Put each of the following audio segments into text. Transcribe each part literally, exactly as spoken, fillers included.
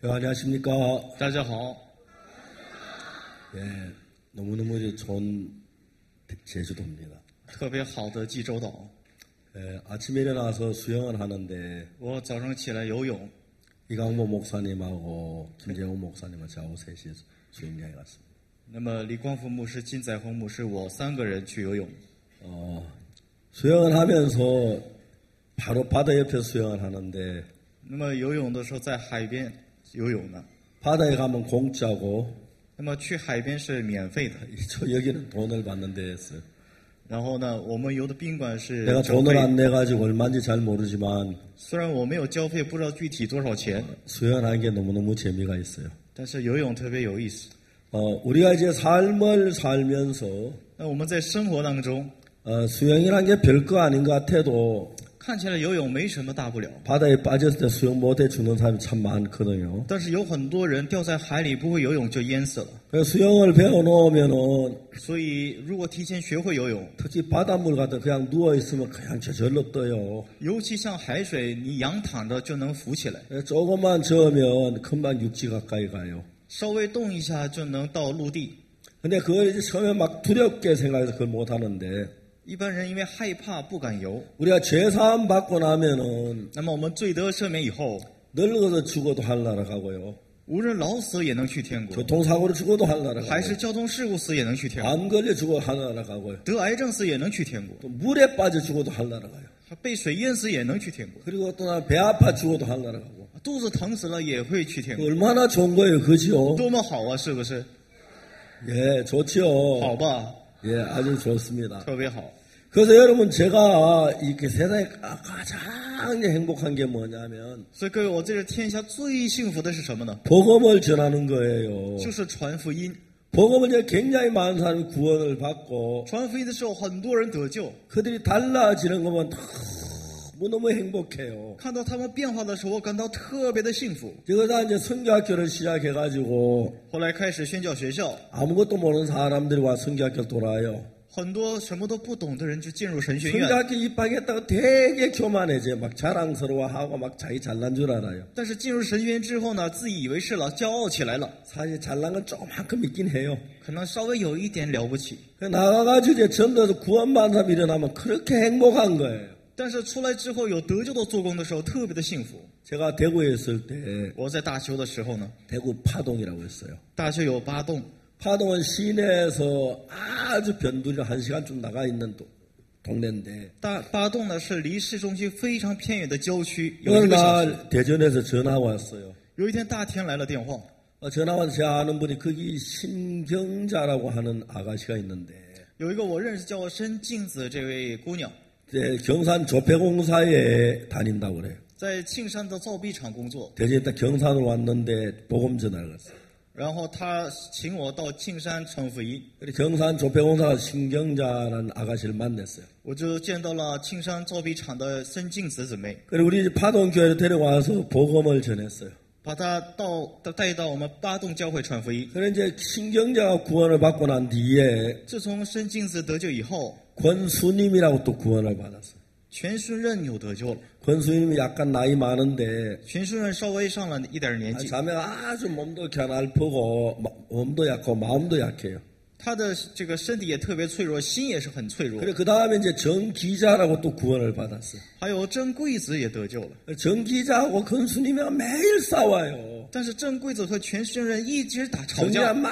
네, 안녕하십니까. 大家好. 예, 너무너무 좋은 제주도입니다. 特别好的济州岛. 예, 아침에 일어나서 수영을 하는데 我早上起来游泳. 이강모 목사님하고 김재홍 목사님은 저하고 셋이 수영장에 갔습니다. 那么李光福牧师、金载宏牧师，我三个人去游泳。 어, 수영을 하면서 바로 바다 옆에 수영을 하는데 那么游泳的时候在海边游泳呢。 바다에 가면 공짜고 那么去海边是免费的。 저 여기는 돈을 받는 데였어요. 然后呢，我们游的宾馆是 내가 交费。 돈을 안 내가지고 얼마인지 잘 모르지만 虽然我没有交费，不知道具体多少钱， 수영하는 게 너무너무 재미가 있어요. 但是游泳特别有意思。 어, 우리가 이제 삶을 살면서 那我们在生活当中， 어, 수영이란 게 별거 아닌 것 같아도 看起来游泳没什么大不了， 바다에 빠졌을 때 수영 못해 죽는 사람이 참 많거든요. 但是有很多人掉在海里不会游泳就淹死了。 그래서 수영을 배워놓으면은 所以如果提前学会游泳， 특히 바닷물 같은 그냥 누워있으면 그냥 저절로 떠요. 尤其像海水，你仰躺着就能浮起来， 조금만 저으면 금방 육지 가까이 가요. 稍微动一下就能到陆地。 근데 그걸 이제 처음에 막 두렵게 생각해서 그걸 못하는데 一般人因为害怕不敢游， 우리가 죄사함 받고 나면은 那么我们罪得赦免以后， 늙어서 죽어도 하늘나라 가고요. 无论老死也能去天国， 교통사고로 죽어도 하늘나라 还是 가고요. 交通事故死也能去天国， 암 걸려 죽어도 하늘나라 가고요. 得癌症死也能去天国， 또 물에 빠져 죽어도 하늘나라 가요. 被水淹死也能去天国， 그리고 또 배 아파 죽어도 하늘나라 가고. 肚子疼死了也会去天国， 얼마나 좋은 거예요, 그죠? 多么好啊，是不是？ 예, 좋죠. 好吧， 예, 아주 좋습니다. 特别好。 그래서 여러분, 제가 이렇게 세상에 가장 행복한 게 뭐냐면 所以各位，我在这天下最幸福的是什么呢？ 복음을 전하는 거예요. 就是传福音。 복음을 이제 굉장히 많은 사람이 구원을 받고 传福音的时候，很多人得救。 그들이 달라지는 거 보면 너무너무 행복해요. 看到他们变化的时候，我感到特别的幸福。 그러다 이제 선교학교를 시작해가지고 后来开始宣教学校， 아무것도 모르는 사람들이 와 선교학교를 돌아요. 很多什么都不懂的人就进入神学院。 선교학교 입학했다고 되게 교만해져. 막 자랑스러워하고 막 자기 잘난 줄 알아요. 但是进入神学院之后呢，自以为是了，骄傲起来了， 사실 잘난 건 조금만큼 있긴 해요. 可能稍微有一点了不起。 나가가지고 이제 전도에서 구원받는 사람 일어나면 그렇게 행복한 거예요. 但是出来之后有得救的做工的时候，特别的幸福。 제가 대구에 있을 때 我在大邱的时候呢， 대구 파동이라고 했어요. 大邱有八洞， 파동은 시내에서 아주 변두리 한 시간쯤 나가 있는 도, 동네인데 大八洞呢是离市中心非常偏远的郊区，有一 어느 个小时。 날 대전에서 전화 왔어요. 有一天大天来了电话， 어, 전화 와서 제가 아는 분이 거기 신경자라고 하는 아가씨가 있는데 有一个我认识叫申静子这位姑娘， 이제 경산 조폐공사에 다닌다고 그래요. 在庆山的造币厂工作， 대전에 딱 경산을 왔는데 복음 전화를 갔어요. 然后她请我到庆山传福音， 그리고 경산 조폐공사 신경자라는 아가씨를 만났어요. 我就见到了庆山造币厂的申静子姊妹， 그리고 우리 파동교회로 데려와서 복음을 전했어요. 把她到带到我们八洞教会传福音。 그래 이제 신경자가 구원을 받고 난 뒤에 自从申静子得救以后， 권수님이라고 또 구원을 받았어요. 全顺任有得救了。 권수님이 약간 나이 많은데 全顺任稍微上了一点年纪， 자매가 아주 몸도 겨날프고 몸도 약하고 마음도 약해요. 他的这个身体也特别脆弱，心也是很脆弱。 그래 그 다음에 이제 정기자라고 또 구원을 받았어요. 还有郑贵子也得救了， 정기자하고 권수님이랑 매일 싸워요. 但是郑贵子和全顺任一直打吵 정기자 架， 막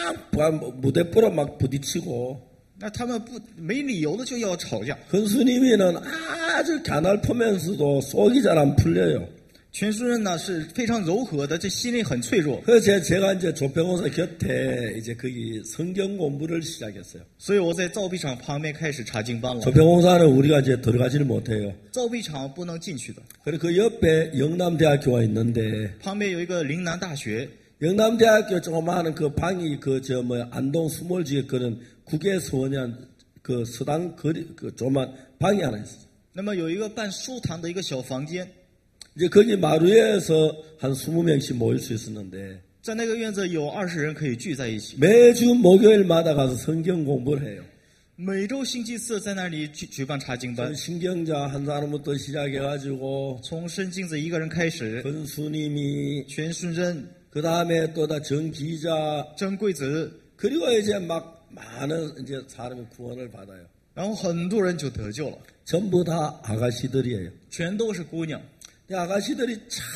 무대뽀로 막 부딪히고 那他们不没理由的就要吵架。 권수님이는 아주 가날프면서도 속이 잘 안 풀려요. 全顺任呢是非常柔和的，这心里很脆弱， 그래서 제가 이제 조평호사 곁에 이제 거기 성경 공부를 시작했어요. 所以我在造币厂旁边开始查经班了。 조평호사는 우리가 이제 들어가지를 못해요. 造币厂不能进去的， 그리고 그 옆에 영남대학교가 있는데 旁边有一个岭南大学， 영남대학교 조그마한 그 방이 그 저 뭐 안동 수몰지에 그런 국외서원이한 그 서당 거리 그 조그만 방이 하나 있어요. 那么有一个办书堂的一个小房间， 이제 거기 마루에서 한 이십 명씩 모일 수 있었는데 在那个院子有二十人可以聚在一起。 매주 목요일마다 가서 성경 공부를 해요. 每周星期四在那里举举办查经班， 신경자 한 사람부터 시작해가지고 从申镜子一个人开始， 권수님이 全顺贞、 그 다음에 또 다 정기자 曾贵子， 그리고 이제 막 많은 이제 사람이 구원을 받아요. 然后很多人就得救了， 전부 다 아가씨들이에요. 全都是姑娘。 이 아가씨들이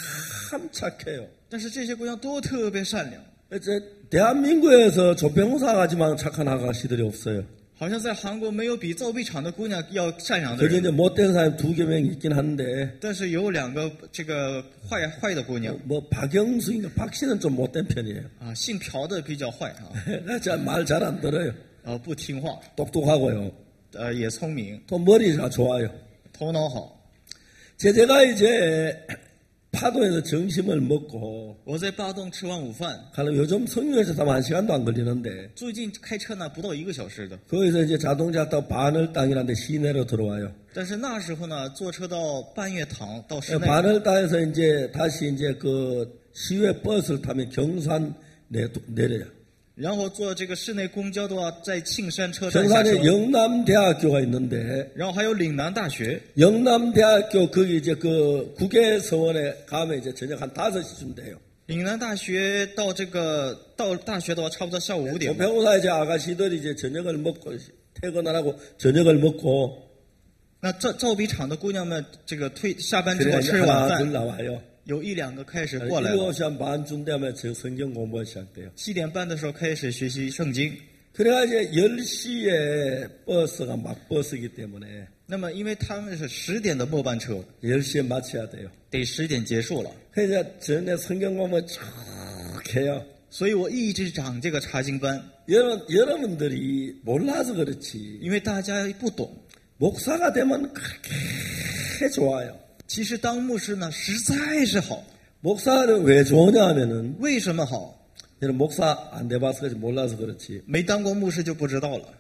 참 착해요. 但是这些姑娘都特别善良， 이제 대한민국에서 조병사가지만 착한 아가씨들이 없어요. 好像在韩国没有比造币厂的姑娘要善良的 그게 人。 이제 못된 사람이 두개 명 있긴 한데 但是有两个这个坏坏的姑娘 뭐 박영수인가 박씨는 좀 못된 편이에요. 啊，姓朴的比较坏啊， 말 잘 안 들어요. 啊不听话， 똑똑하고요. 呃也聪明， 또 머리가 좋아요. 头脑好。 제가 이제 파도에서 점심을 먹고 我在巴东吃完午饭， 가는 요즘 성유에서 타면 한 시간도 안 걸리는데 最近开车呢不到一个小时的， 거기서 이제 자동차 또 바늘 땅이라는 데 시내로 들어와요. 但是那时候呢坐车到半月堂到市内， 바늘 땅에서 이제 다시 이제 그 시외 버스를 타면 경산 내, 내려요. 然后坐这个市内公交的话，在庆山车站下 경산에 车， 영남대학교가 있는데 然后还有岭南大学， 영남대학교 거기 이제 그 국외서원에 가면 이제 저녁 한 다섯 시쯤 돼요. 岭南大学到这个到大学的话，差不多下午五点。 조평사 이제 아가씨들이 이제 저녁을 먹고 퇴근 안 하고 저녁을 먹고 那造造笔厂的姑娘们，这个退下班之 그래 后 이제 吃晚 하나둘 饭， 나와요. 有一两个开始过来了。 일곱 시 한 반쯤 되면 저 성경 공부가 시작돼요. 七点半的时候开始学习圣经。 그래가 이제 열 시에 버스가 막버스이기 때문에 那么，因为他们是十点的末班车， 열 시에 마쳐야 돼요. 得十点结束了， 그래서 전에 성경 공부 쭉 해요. 所以我一直讲这个查经班， 여러분, 여러분들이 몰라서 그렇지. 因为大家不懂。 목사가 되면 그렇게 좋아요. 其实当牧师呢，实在是好。 목사는 왜 좋으냐 하면은 为什么好？ 여러분 목사 안 돼봐서 그렇지 몰라서 그렇지. 没当过牧师就不知道了。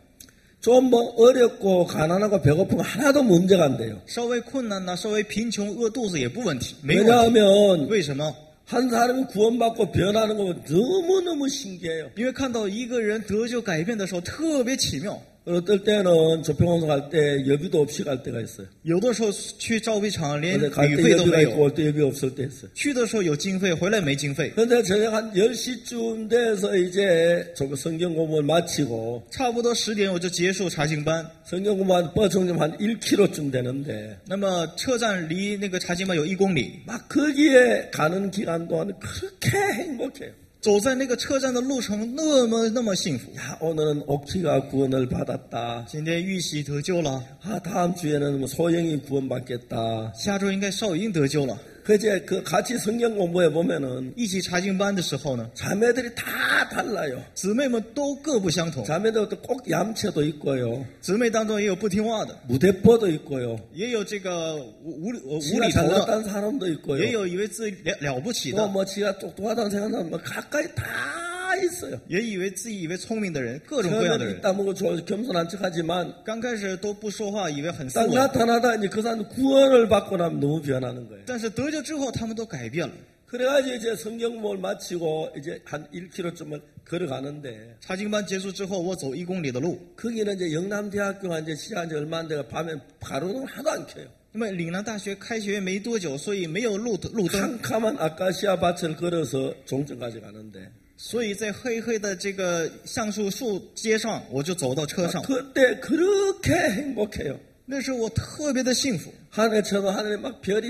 좀 뭐 어렵고 가난하고 배고픈 거 하나도 문제가 안 돼요. 稍微困难呢，稍微贫穷饿肚子也不问题，没有问题。 왜냐하면 为什么？ 한 사람이 구원받고 변하는 거 너무너무 신기해요. 因为看到一个人得救改变的时候特别奇妙。 어떨 때는 조평원서 갈 때 여비도 없이 갈 때가 있어요. 有的时候去造币厂连 근데 갈 旅 때 费都 여비가 没 있고 有， 올 때 여비 없을 때 있어요. 去的时候有经费，回来没经费。 그런데 저녁 한 열 시쯤 돼서 이제 저 성경 공부를 마치고 差不多十点我就结束查经班。 성경 공부 한 버스 정점 한 일 킬로미터쯤 되는데 那么车站离那个查经班有一公里， 막 거기에 가는 기간 동안 그렇게 행복해요. 走在那个车站的路程那么那么幸福。 야, 오늘은 옥치가 구원을 받았다. 今天玉玺得救了， 아, 다음 주에는 뭐 소영이 구원받겠다. 下周应该邵英得救了。 그제 그 같이 성경 공부해 보면은 一起查经班的时候呢， 자매들이 다 달라요. 姊妹们都各不相同， 자매들도 꼭 얌체도 있고요. 姊妹当中也有不听话的， 무대뽀도 있고요. 也有这个无无无 지가 厘头的， 잘났다는 사람도 있고요. 也有以为自己了了不起 또 的， 뭐 지가 똑똑하다는 생각하는 사람 뭐 가까이 다 있어요. 也以为自己以为聪明的人，各种各样的 처음에는 人。 이따 먹고 저 겸손한 척하지만 刚开始都不说话，以为很斯 딱 文， 나타나다 이제 그 사람 구원을 받고 나면 너무 변하는 거예요. 但是得救之后，他们都改变了。 그래가지고 이제 성경 공부를 마치고 이제 한 일 킬로미터쯤을 걸어가는데 查经班结束之后，我走一公里的路。 거기는 이제 영남대학교가 이제 시작한 지 얼마 안 돼가 밤에 가로등 하나도 안 켜요. 因为岭南大学开学没多久，所以没有路路灯， 캄캄한 아카시아 밭을 걸어서 종점까지 가는데 所以在黑黑的这个橡树树街上，我就走到车上。 그때 그렇게 행복해요. 那时候我特别的幸福， 하늘에 쳐도 하늘에 막 별이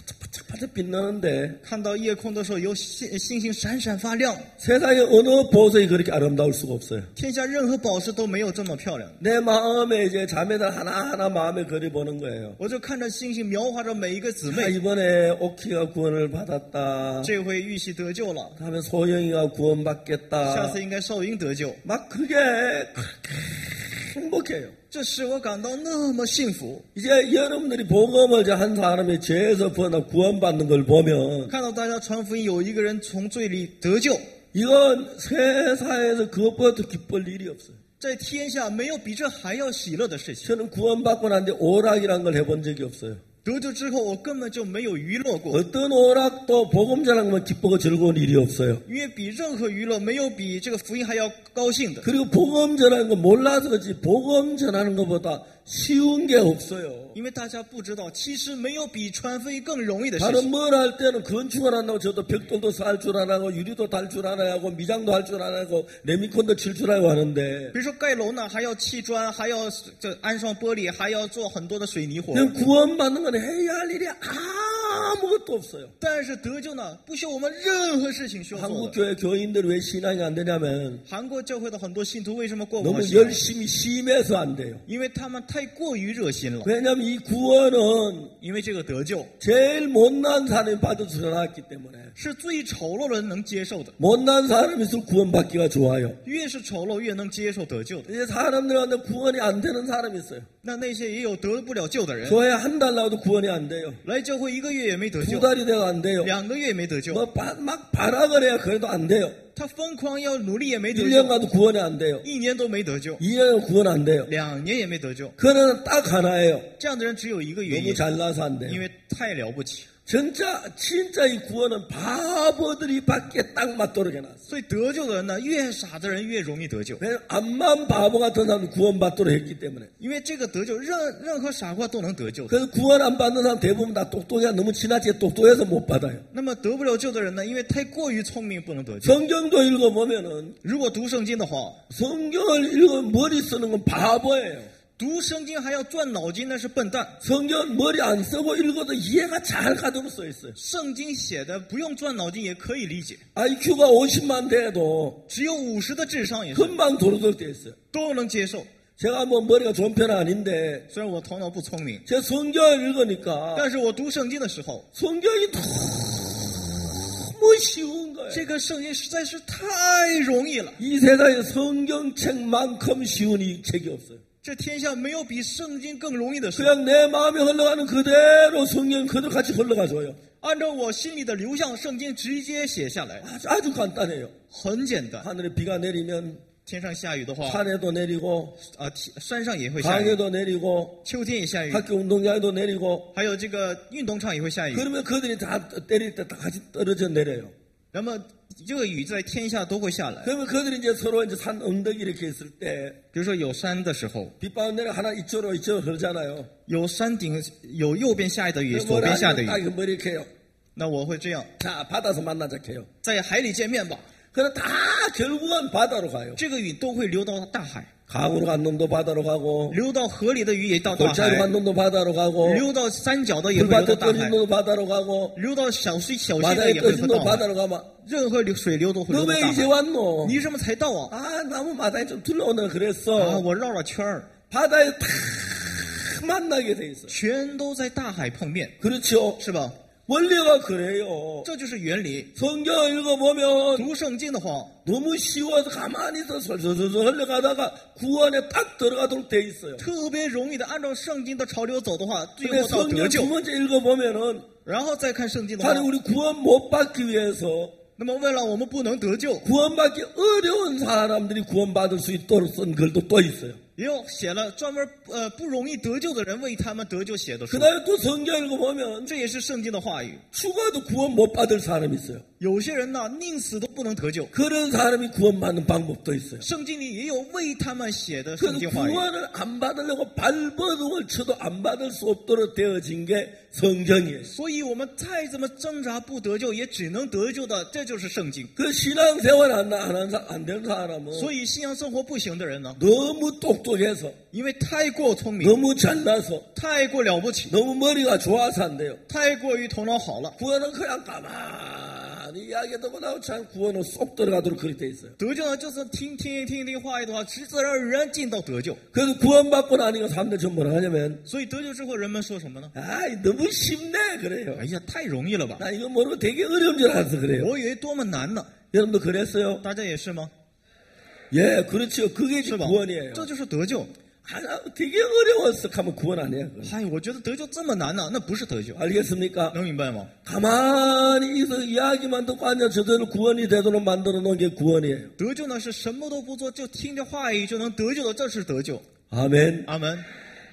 반짝반짝 빛나는데 看到夜空的时候有星星星闪闪发亮， 세상에 어느 보석이 그렇게 아름다울 수가 없어요. 天下任何宝石都没有这么漂亮。 내 마음에 이제 자매들 하나하나 마음에 그려보는 거예요. 我就看着星星描画着每一个姊 아, 妹， 이번에 오키가 구원을 받았다. 这回玉玺得救了， 다음에 소영이가 下 구원받겠다. 次应该邵英得救， 막 그게 그렇게 행복해요. 这使我感到那么幸福。 이제 여러분들이 복음을 이제 한 사람이 죄에서 벗어나 구원받는 걸 보면 看到大家传福音，有一个人从罪里得救， 이건 세상에서 그것보다 더 기쁠 일이 없어요. 在天下没有比这还要喜乐的事情。 저는 구원받고 난 뒤에 오락이라는 걸 해본 적이 없어요. 得救之后，我根本就没有娱乐过， 어떤 오락도 복음 전하면 기쁘고 즐거운 일이 없어요. 因为比任何娱乐没有比这个福音还要高兴的。 그리고 복음 전하는 거 몰라서 그렇지 복음 전하는 것보다 쉬운 게 없어요. 因为大家不知道，其实没有比传福音更容易的事 다른 情。 뭘 할 때는 건축을 한다고 저도 벽돌도 쌀 줄 알아고 유리도 달 줄 알아고 미장도 할 줄 알아고 레미콘도 칠 줄 알고 하는데 比如说盖楼呢，还要砌砖，还要这安上玻璃，还要做很多的水泥活。 그냥 구원받는 건 해야 할 일이 아무것도 없어요. 但是得救呢，不需要我们任何事情需要做 한국 的。 교회 교인들 왜 신앙이 안 되냐면 韩国教会的很多信徒为什么过不好 너무 信仰？ 열심히 심해서 안 돼요. 因为他们太过于热心了。 왜냐하면 이 구원은 因为这个得救 제일 못난 사람이 받을 수 나왔기 때문에 是最丑陋的人能接受的， 못난 사람일수록 구원받기가 좋아요. 越是丑陋越能接受得救的。 이제 사람들한테 구원이 안 되는 사람이 있어요. 那那些也有得不了救的人， 교회 한 달 나와도 구원이 안 돼요. 来教会一个月也没得 두 救， 달이 돼도 안 돼요. 两个月也没得救， 뭐 막 발악을 해야 그래도 안 돼요. 他疯狂要努力也没得 일 년 救， 가도 구원이 안 돼요. 一年都没得救， 이 년은 구원 안 돼요. 两年也没得救。 그는 딱 하나예요. 这样的人只有一个原 너무 因， 잘나서 안 돼요. 因为太了不起。 진짜 진짜 이 구원은 바보들이 받기에 딱 맞도록 해놨어요. 所以得救的人呢，越傻的人越容易得救， 왜냐면 암만 바보 같은 사람 구원받도록 했기 때문에. 因为这个得救，任任何傻瓜都能得救的。 그래서 구원 안 받는 사람 대부분 다 똑똑해야 너무 지나치게 똑똑해서 못 받아요. 那么得不了救的人呢，因为太过于聪明不能得救。 성경도 읽어보면은 如果读圣经的话， 성경을 읽으면 머리 쓰는 건 바보예요. 读圣经还要转脑筋，那是笨蛋。 성경 머리 안 쓰고 읽어도 이해가 잘 가도록 써 있어요. 圣经写的不用转脑筋也可以理解， 아이큐가 오십만 돼도 只有五十的智商也是 금방 도로도록 돼 있어요. 都能接受。 제가 뭐 머리가 좋은 편은 아닌데 虽然我头脑不聪明， 제가 성경을 읽으니까 但是我读圣经的时候， 성경이 너무 쉬운 거예요. 这个圣经实在是太容易了。 이 세상에 성경책만큼 쉬운 이 책이 없어요. 这天下没有比圣经更容易的事。 그냥 내 마음에 흘러가는 그대로 성경 그대로 같이 흘러가줘요. 按照我心里的流向，圣经直接写下来， 아주, 아주 간단해요. 很简单。 하늘에 비가 내리면 天上下雨的话， 산에도 내리고 啊，天山上也会下雨， 강에도 내리고 秋天也下雨， 학교 운동장에도 내리고 还有这个运动场也会下雨。 그러면 그들이 다 때릴 때 다 같이 떨어져 내려요. 那么这个雨在天下都会下来。 그러면 그들이 이제 서로 이제 산 언덕 이렇게 있을 때 比如说有山的时候， 빗방울 내려 하나 이쪽으로 이쪽으로 흐르잖아요. 有山顶有右边下的雨， 그럼 左边下的 딱 雨， 이거 머리 이렇게 해요. 那我会这样， 자, 바다에서 만나자 해요. 在海里见面吧。 그럼 다 결국은 바다로 가요. 这个雨都会流到大海， 강으로 간 놈도 바다로 가고 流到河里的雨也到大 골짜기로 海， 간 놈도 바다로 가고 流到山脚的也会流到 불밭에 大 떨어진 海， 놈도 바다로 가고 流到小溪小溪的 바다에 也会 떨어진 到 놈도 大海， 바다로 가면 任何流水流都会 너 流到 왜 大 이제 海。 왔노? 你什么才到啊？ 아, 나무 바다에 좀 둘러오는 啊， 그랬어. 我绕了圈儿， 바다에 다 만나게 돼 있어. 全都在大海碰面， 그렇죠. 是吧？ 원리가 그래요. 这就是原理。 성경 읽어보면 读圣经的话， 너무 쉬워서 가만히 있어 솔솔솔솔 흘러가다가 구원에 딱 들어가도록 돼 있어요. 特别容易的按照圣经的潮流走的话，最 근데 后到得 성경 救 두 。 번째 읽어보면은 然后再看圣经的话 하나님 ， 우리 구원 못 받기 위해서 那么为了我们不能得救， 구원받기 어려운 사람들이 구원받을 수 있도록 쓴 글도 또 있어요. 也有写了专门呃不容易得救的人为他们得救写的书 그 。 다음에 또 성경 읽어보면 这也是圣经的话语。 죽어도 구원 못 받을 사람이 있어요. 有些人呢，宁死都不能得救。 그런 사람이 구원받는 방법도 있어요. 圣经里也有为他们写的 그래서 圣经话语。 구원을 안 받으려고 발버둥을 쳐도 안 받을 수 없도록 되어진 게 성경이에요. 所以我们再怎么挣扎不得救，也只能得救的，这就是圣经。 그 신앙생활 안, 안, 한 사- 안 된 사람은 所以信仰生活不行的人呢， 너무 똑똑해서 因为太过聪明， 너무 잘나서 太过了不起， 너무 머리가 좋아서 안 돼요. 太过于头脑好了。 구원은 그냥 가만히 이야기도 못하고 참 구원은 쏙 들어가도록 그렇게 돼 있어요. 得救呢，就是听听听听话语的话，自然而然进到得救。 그래서 구원받고 나니까 사람들 전 뭐라 하냐면 所以得救之后，人们说什么呢？ 아이 너무 쉽네 그래요. 哎呀，太容易了吧！ 나 이거 모르고 되게 어려운 줄 알아서 그래요. 我以为多么难呢？ 여러분도 그랬어요? 大家也是吗？ 예, 그렇죠. 그게 是吧？ 구원이에요. 这就是得救。 아, 되게 어려웠어 하면 구원 아니에요. 그건. 哎，我觉得得救这么难呢，那不是得救， 알겠습니까? 能明白吗？ 가만히 있어 이야기만 듣고 앉아 저대로 구원이 되도록 만들어 놓은 게 구원이에요. 得救呢是什么都不做，就听着话语就能得救的，这是得救。 아멘. 阿门。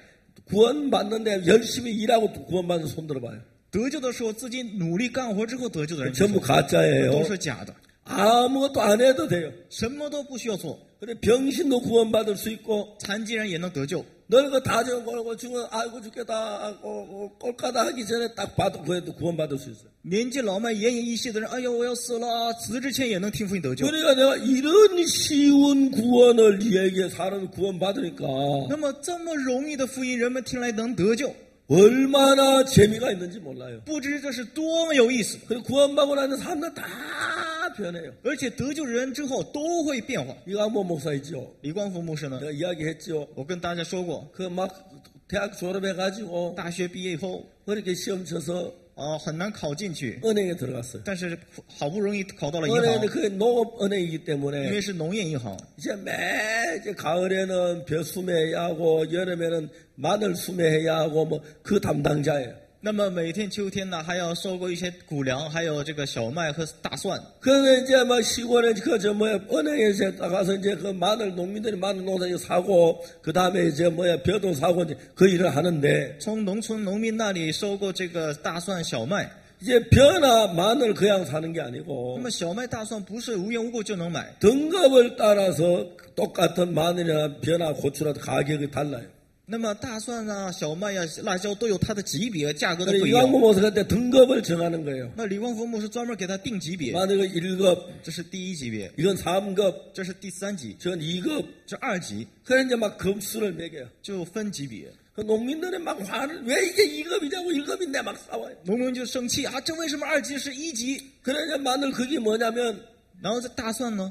구원받는데 열심히 일하고 구원받는 손 들어봐요. 得救的时候自己努力干活之后得救的人 전부 가짜예요. 都是假的， 아무것도 안 해도 돼요. 什么都不需要做， 근데 병신도 구원받을 수 있고 残疾人也能得救。 늙어 다정 걸고 죽어 아이고 죽겠다 하고 꼴까다 하기 전에 딱 봐도 그래도 구원받을 수 있어요. 年纪老迈、奄奄一息的人，哎呀，我要死了，死之前也能听福音得救。 그러니까 내가 이런 쉬운 구원을 얘기해 사람이 구원받으니까 那么这么容易的福音，人们听来能得救， 얼마나 재미가 있는지 몰라요. 不知这是多么有意思。 그리고 구원받고 나는 사람들 다 변해요. 而且得救人之后都会变化。 이강모 목사 있죠. 李光福牧师呢， 내가 이야기했죠. 我跟大家说过， 그 막 대학 졸업해가지고 大学毕业以后， 그렇게 시험 쳐서 啊、很难考进去， 은행에 들어갔어요. 但是好不容易考到了银 은행은 行， 그게 농업은행이기 因 때문에 为是农业银行， 이제 매 이제 가을에는 벼 수매해야 하고 여름에는 마늘 수매해야 하고 뭐 그 담당자예요. 那么每天秋天呢，还要收购一些谷粮，还有这个小麦和大蒜。 그래서 이제 막 시골에 그저 뭐야 은행에 나가서 이제 그 마늘 농민들이 마늘 농사 사고 그 다음에 이제 뭐야 벼도 사고 이제 그 일을 하는데 从农村农民那里收购这个大蒜、小麦。 이제 벼나 마늘 그냥 사는 게 那 아니고 么小麦、大蒜不是无缘无故就能买， 등급을 따라서 똑같은 마늘이나 벼나 고추라도 가격이 달라요. 那么大蒜啊、小麦呀、辣椒都有它的级别，价格都不一 이광모 样。 목사가 때 등급을 정하는 거예요. 那李光福牧师专门给他定级别， 마늘은 일 급, 这是第一级别， 이건 삼 급, 这是第三级， 전 이 급. 这二级 그래 이제 막 급수를 매겨요. 就分级别。 그 농민들은 막 화를 왜 이게 이 급이냐고 일 급인데 막 싸워요. 农民就生气啊，这为什么二级是一级？ 그래 이제 마늘 그게 뭐냐면 然后这大蒜呢，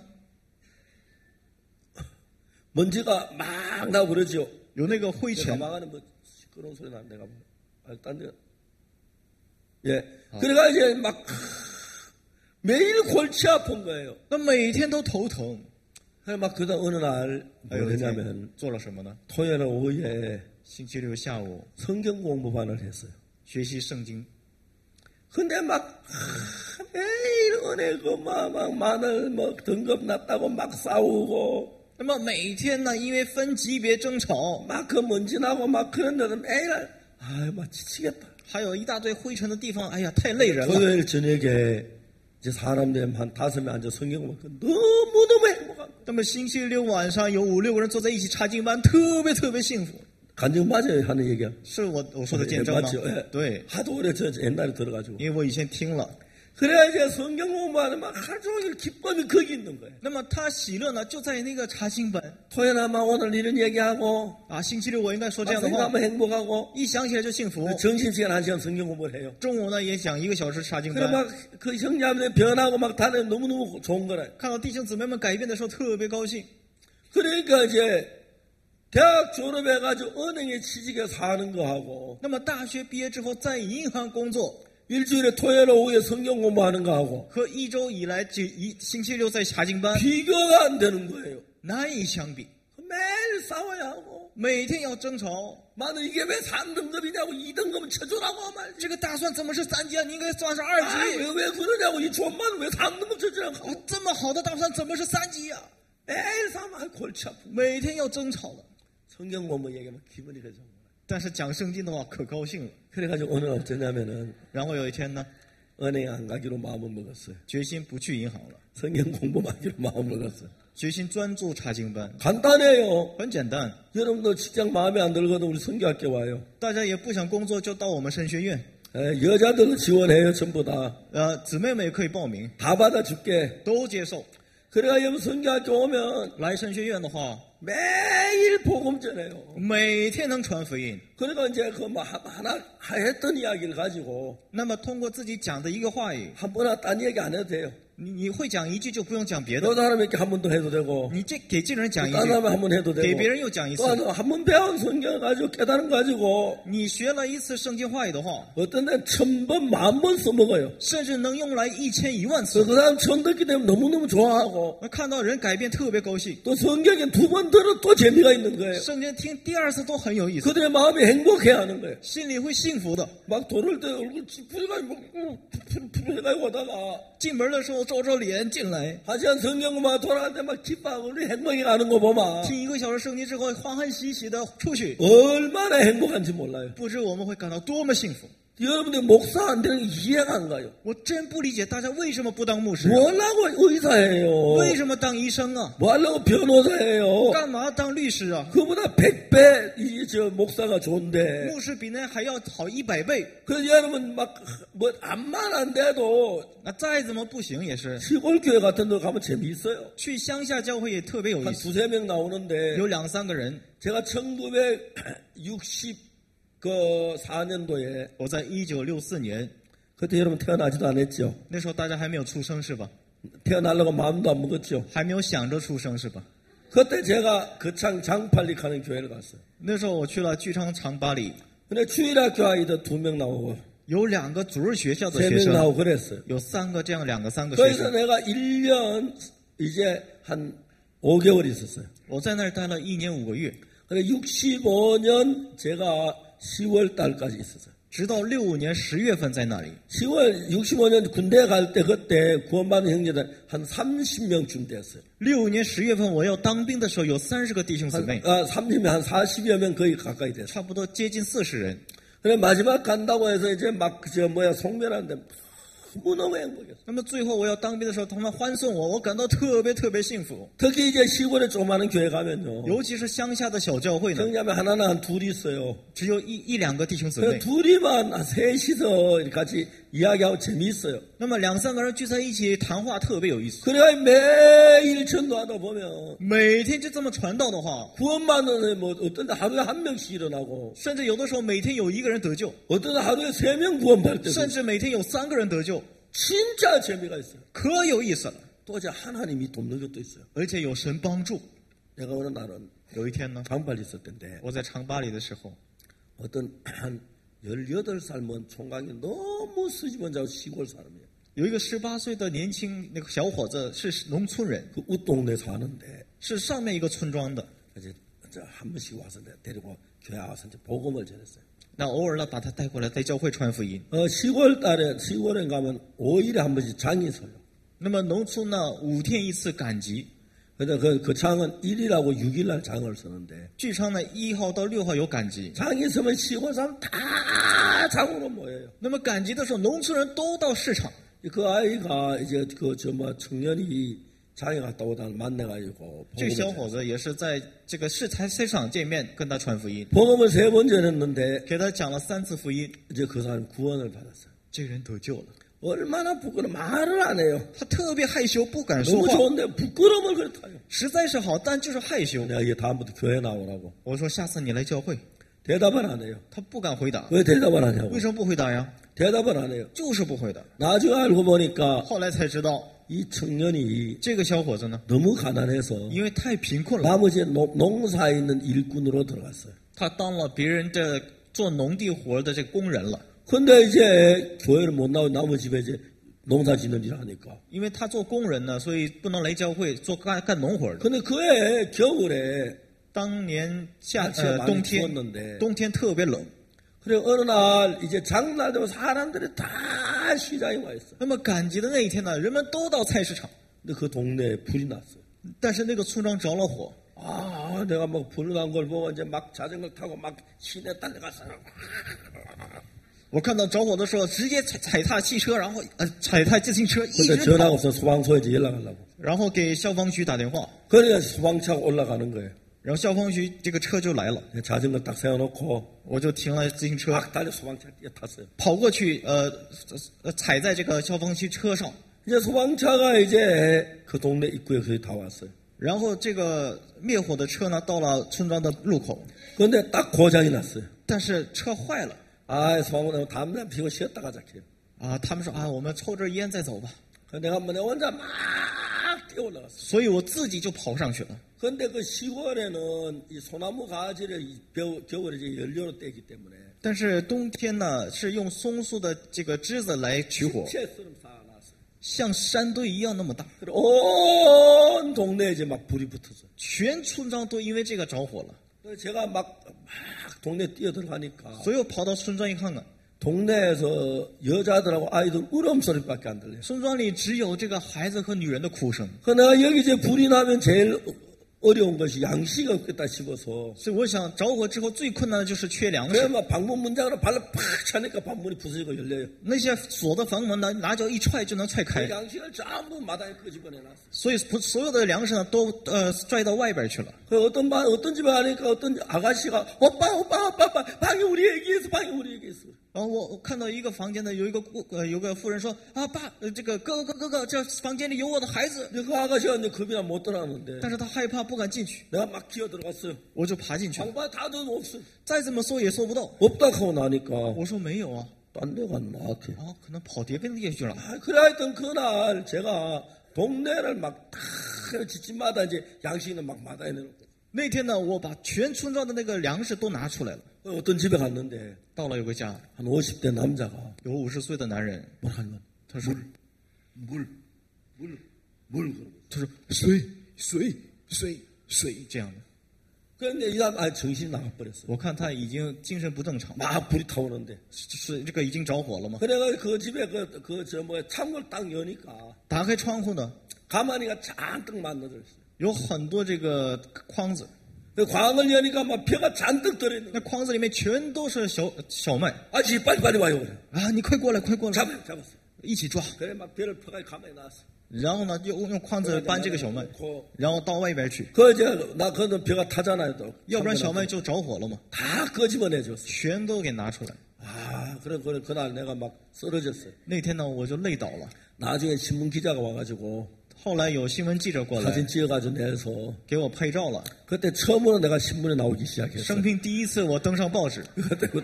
먼지가 막 나고 그러죠. 有那个灰 내가 尘， 막하는 뭐 시끄러운 소리 나는 데가 뭐. 아, 딴 데. 예. 그래가 이제 막 매일 골치 아픈 거예요. 那每天都头疼。 그래 막 그다 어느 날 还有一天 뭐냐면 做了什么呢？ 토요일 오후에 星期六下午 성경 공부반을 했어요. 学习圣经， 근데 막 하, 매일 은혜 그막 막 마늘 뭐 등급 낮다고 막 싸우고 那么每天呢，因为分级别争吵， 막 그 먼지 나고 막 그런데도 매일 아유 막 지치겠다. 还有一大堆灰尘的地方，哎呀，太累人了。 토요일 저녁에 이제 사람들 한 다섯 명 앉아 성경 보고 너무 너무 행복한. 那么星期六晚上有五六个人坐在一起查经班，特别特别幸福。 간증 맞아요 하는 얘기야. 是我我说的见证 예, 吗 맞죠. 예. ？ 对， 하도 오래 저 옛날에 들어가지고. 因为我以前听了。 그래야 이제 성경 공부하는 막 하루 종일 기쁨이 거기 있는 거예요. 那么他喜乐呢，就在那个查经本 토요일아마 오늘 이런 얘기하고 啊。星期六我应该说这 막 样的话， 생각하면 행복하고 一想起来就幸福。 점심시간 한 시간 성경 공부를 해요. 中午呢也讲一个小时查经 그래 班， 막 그 형제자매들 변하고 막 다들 너무너무 좋은 거라. 看到弟兄姊妹们改变的时候特别高兴。 그러니까 이제 대학 졸업해가지고 은행에 취직해 사는 거하고 那么大学毕业之后在银行工作， 일주일에 토요일 오후에 성경 공부하는 거하고 和一周以来只一星期六在查经班 비교가 안 되는 거예요. 难以相比， 매일 싸워야 하고 每天要争吵。 나는 이게 왜 삼 등급이냐고 이 등급은 쳐주라고 말이지. 这个大蒜怎么是三级啊？你应该算是二 아, 级。 왜, 왜 그러냐고 이 좋은 마늘 왜 삼 등급 쳐주냐고 啊，这么好的大蒜怎么是三级啊？ 매일 싸우면 아, 골치 아프. 每天要争吵的。 성경 공부 얘기하면 기분이 그죠. 但是讲圣经的话可高兴了。 그래가지고 오늘 어쩌냐면은 然后有一天呢， 은행 안 가기로 마음을 먹었어요. 决心不去银行了， 성경 공부하기로 마음을 먹었어요. 决心专注查经班。 간단해요. 很简单， 여러분도 직장 마음에 안 들거든 우리 성교학교 와요. 大家也不想工作就到我们神学院。 에, 여자들도 지원해요 전부 다. 呃，姊妹们也可以报名， 다 받아줄게. 都接受。 그래가 여러분 성교학교 오면 来神学院的话， 매일 복음 전해요. 每天能传福音。 그러니까 이제 그 뭐 하나 했던 이야기를 가지고 那么通过自己讲的一个话语， 한 번이나 딴 얘기 안 해도 돼요. 你你会讲一句就不用讲别的 또 ， 사람에게 한 번 더 해도 되고 你这给这个人讲一 딴 句， 사람에 한 번 해도 给 되고 别人又讲一次。 또 한 번 배운 성경 가지고 깨달은 가지고 你学了一次圣经话语的话， 어떤 데는 천 번, 만 번 써먹어요. 甚至能用来一千一万 그래서 次。 그 사람 처음 듣기 때문에 너무너무 좋아하고 看到人改变特别高兴， 또 성경에 두 번 들어 또 재미가 있는 거예요. 圣经听第二次都很有意思， 그들의 마음이 행복해하는 거예요. 心里会幸福的。 막 돌을 때 얼굴 찌푸려가지고 푸푸해가지고 오다가 进门的时候皱皱脸进来， 한 시간 성경만 돌아가는데 막 기뻐하고 우리 행복히 가는 거 보면 听一个小时圣经之后欢欢喜喜的出去， 얼마나 행복한지 몰라요. 不知我们会感到多么幸福。 여러분들 목사 안 되는 게 이해가 안 가요. 我真不理解大家为什么不当牧师， 뭐 하려고 의사예요. 为什么当医生啊， 뭐 하려고 변호사예요. 干嘛当律师啊？ 그보다 백 배 이 저 목사가 좋은데. 牧师比那还要好一百倍。 그래서 여러분 막 뭐 암만 안 돼도 那再怎么不行也是 시골 교회 같은 데 가면 재미있어요. 去乡下教会也特别有意 한 思， 두세 명 나오는데 有两三个人。 제가 천구백육십사 년도에 我在一九六四年， 그때 여러분 태어나지도 않았죠. 那时候大家还没有出生是吧？ 태어나려고 마음도 안 먹었죠. 还没有想着出生是吧？ 그때 제가 거창 장팔릭 하는 교회를 갔어요. 那时候我去了巨昌长八里， 근데 주일학교 아이들 두 명 나오고 有两个主日学校的 세 学 명 生， 나오고 그랬어요. 有三个这样两个三个学 거기서 生。 내가 일 년 이제 한 오 개월 있었어요. 我在那儿待了一年五个月， 근데 육십오 년 제가 시월 달까지 있었어요. 直到六五年十月份在那里。 시월 육십오 년 군대 갈 때 그때 구원받은 형제들 한 삼십 명쯤 됐어요. 六五年十月份我要当兵的时候，有三十个弟兄姊 한, 妹， 아, 삼십 명, 한 사십여 명 거의 가까이 됐어요. 差不多接近四十人。 그래 마지막 간다고 해서 이제 막 저 뭐야 송별하는데 너무너무 행복했어요. 那么最后我要当兵的时候，他们欢送我，我感到特别特别幸福。 특히 이제 시골에 조그마한 교회 가면요. 尤其是乡下的小教会呢， 정자면 하나나 한 둘이 있어요. 只有一一两个弟兄姊 그 妹， 둘이만 셋이서 같이 이야기하고 재미있어요. 那么两三个人聚在一起谈话特别有意思。 그래야 매일 전도하다 보면 每天就这么传道的话， 구원받는 뭐 어떤 데 하루에 한 명씩 일어나고 甚至有的时候每天有一个人得救， 어떤 데 하루에 세 명 구원받을 때도 甚至每天有三个人得救， 진짜 재미가 있어요. 可有意思了。 또 이제 하나님이 돕는 것도 있어요. 而且有神帮助。 내가 어느 날은 有一天呢， 장발 있을 텐데 我在长巴黎的时候， 어떤 한 열여덟 살 먹은 총각이 너무 수줍은 자 시골 사람이에요. 有一个十八岁的年轻那个小伙子是农村人， 그 웃동네 사는데 是上面一个村庄的。 이제 저 한 번씩 와서 내가 데리고 교회 와서 이제 복음을 전했어요. 那偶尔呢，把他带过来，在教会传福音。 어, 시골 달에 시골에 가면 오 일에 한 번씩 장이 서요. 那么农村呢，五天一次赶集。 근데 그, 그 장은 일 일하고 육 일 날 장을 서는데 据昌呢，一号到六号有赶集。 장이 서면 시골 사람 다 장으로 모여요. 那么赶集的时候，农村人都到市场。 그 아이가 이제 그 저 뭐 청년이 장에 갔다 오다 만나가지고 这个小 복음을 伙子也是在这个市菜市场见面，跟他传福音， 복음을 세 번 전했는데 给他讲了三次福音， 이제 그 사람 구원을 받았어요. 这个人得救了。 얼마나 부끄러워 말을 안 해요. 他特别害羞，不敢说 너무 话， 좋은데 부끄러움을 그렇다요. 实在是好，但就是害羞。 내가 이게 다음부터 교회 나오라고 我说下次你来教会， 대답을 안 해요. 他不敢回答。 왜 대답을 안 하냐고. 为什么不回答呀？ 대답을 안 해요. 就是不回答。 나중에 알고 보니까 后来才知道， 이 청년이 这个小伙子呢， 너무 가난해서 因为太贫困了， 나머지 농- 농사에 있는 일꾼으로 들어갔어요. 他当了别人的做农地活的这个工人了。 근데 이제 교회를 못 나오고 나머지 집에 이제 농사 짓는 일 하니까. 因为他做工人呢，所以不能来教会做干干农活的。 근데 그해 겨울에 当年夏 날씨가 呃 많이 冬天， 추웠는데 冬天特别冷。 그래 어느 날 이제 장날 되면 사람들이 다 시장에 와 있어. 那么赶集的那一天呢，人们都到菜市场， 근데 그 동네에 불이 났어요. 但是那个村庄着了火。 아, 내가 막 불 난 걸 보고 이제 막 자전거 타고 막 시내 달려갔어. 我看到着火的时候，直接踩踩踏汽车，然后呃踩踏自行车，一 근데 直 전화가 跑， 없어 소방서에 이제 연락하려고. 然后给消防局打电话， 그러니까 소방차가 올라가는 거예요. 然后消防局这个车就来了， 자전거 딱 세워놓고 我就停了自行车， 막 달려 소방차 뛰어 탔어요. 跑过去，呃呃踩在这个消防局车上， 이제 소방차가 이제 그 동네 입구에 거의 다 왔어요. 然后这个灭火的车呢到了村庄的路口， 그런데 딱 고장이 났어요. 但是车坏了 아, 소방관 담배 피고 쉬었다 가자. 해요. 啊，他们说啊，我们抽根烟再走吧， 내가 뭐 내 혼자 막 뛰어 올라갔어. 所以我自己就跑上去了。 근데 그 시골에는 이 소나무 가지를 이 겨우- 겨울에 이제 연료로 떼기 때문에 但是冬天呢，是用松树的这个枝子来取火， 채처럼 쌓아놨어요. 像山堆一样那么大， 그래 온 동네에 이제 막 불이 붙었어. 全村庄都因为这个着火了。 그래서 제가 막, 막 동네 뛰어 들어가니까 所以我跑到村庄一看看， 동네에서 여자들하고 아이들 울음소리밖에 안 들려요. 村庄里只有这个孩子和女人的哭声， 그 내가 여기 이제 불이 나면 제일 어려운 것이 양식이 없겠다 싶어서 所以我想着火之后最困难的就是缺粮食。 그래서 방문 문장으로 발로 팍 차니까 방문이 부서지고 열려요. 那些锁的房门呢，拿脚一踹就能踹 그 开， 양식을 전부 마당에 끄집어내놨어. 所以不所有的粮食呢都呃拽到外边去了。 그 어떤 방 어떤 집에 가니까 어떤 아가씨가 오빠 오빠 오빠 오빠 방이 우리 얘기했어 방이 우리 얘기했어. 然后我我看到一个房间的有一个顾呃有个妇人说啊爸，呃这个哥哥哥哥哥，这房间里有我的孩子， 근데 그 아가씨가 이제 겁이나 못 들어가는데 但是他害怕不敢进去， 내가 막 기어 들어갔어요. 我就爬进去了， 방방 다 도 없어. 再怎么搜也搜不到。 없다 하고 나니까 我说没有啊， 딴 데 갔나 같아. 啊可能跑别别去了。 아, 그래 하여튼 그날 제가 동네를 막다 집집마다 이제 양식은 막 마다에 내놓고 那天呢，我把全村庄的那个粮食都拿出来了。 어떤 집에 갔는데 到了有个家， 한 오십 대 남자가 有五十岁的男人， 뭘 하면 他说 물, 물, 물 그러고 他说水水水水这样的。 그런데 이 사람 아 정신이 나가버렸어. 我看他已经精神不正常， 막 불이 타오는데 是这个已经着火了吗？ 그래가 그 집에 그 그 저 뭐 창문을 딱 여니까 打开窗户呢， 가마니가 잔뜩 만들어 있어. 有很多这个筐子， 그 광을 여니까 막 벼가 잔뜩 들어있는 那 거야. 筐子里面全都是小小麦 아저씨 빨리 빨리 와요 그래. 啊！你快过来，快过来， 잡았어 잡았어. 一起抓。 그래 막 벼를 펴가지고 가만히 놨어. 然后呢，用用筐子搬这个小麦， 그 然后到外边去， 그 이제 나 그는 벼가 타잖아요 또. 要不然小麦就着火了嘛。 다 끄집어내줬어. 全都给拿出来。 아 그래 그래 그날 내가 막 쓰러졌어요. 那天呢，我就累倒了。 나중에 신문 기자가 와가지고 后来有新闻记者过来 사진 찍어가지고 내서 给我拍照了， 그때 처음으로 내가 신문에 나오기 시작했어. 生平第一次我登上报纸。 그때부터.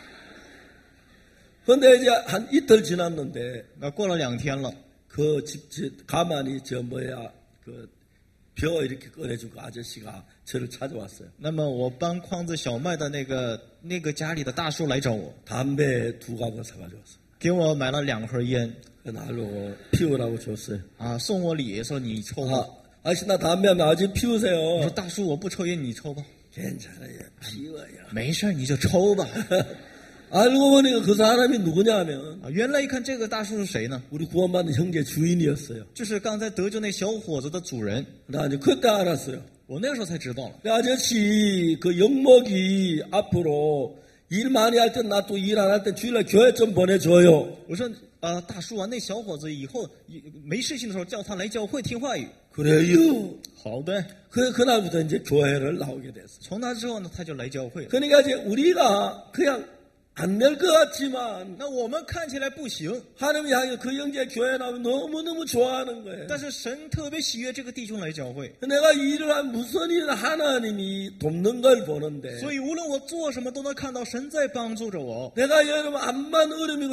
근데 이제 한 이틀 지났는데 那过了两天了， 그 집, 집 가만히 저 뭐야 그 벼 이렇게 꺼내준 그 아저씨가 저를 찾아왔어요. 那么我搬筐子小麦的那个那个家里的大叔来找我， 담배 두 가구 사가지고 왔어요. 给我买了两盒烟 그날로 피우라고 줬어요. 啊，送我礼，说你抽吧。 아, 아저씨 나 담배 하면 아직 我说 피우세요. 大叔我不抽烟，你抽吧。 괜찮아요. 피워요. 没事你就抽吧。 알고 보니까 그 사람이 누구냐 하면 啊，原来一看这个大叔是谁呢？ 우리 구원받은 형제 주인이었어요. 就是刚才得救那小伙子的主人。 나 이제 그때 알았어요. 我那个时候才知道了。 그 아저씨 그 영목이 앞으로 일 많이 할 땐 나 또 일 안 할 땐 주일날 교회 좀 보내줘요. 我说啊、呃大叔啊，那小伙子以后没事情的时候叫他来教会听话语。 그래요. 好的。 그 그날부터 이제 교회를 나오게 됐어요. 从那之后呢，他就来教会了。 그러니까 이제 우리가 그냥 안 될 것 같지만 那我们看起来不行， 하나님이 향해 그 형제 교회 나오면 너무너무 좋아하는 거예요. 但是神特别喜悦这个弟兄来教会。 내가 일을 한 무슨 일을 하나님이 돕는 걸 보는데 所以无论我做什么，都能看到神在帮助着我。 내가 여러분 암만 어려움이고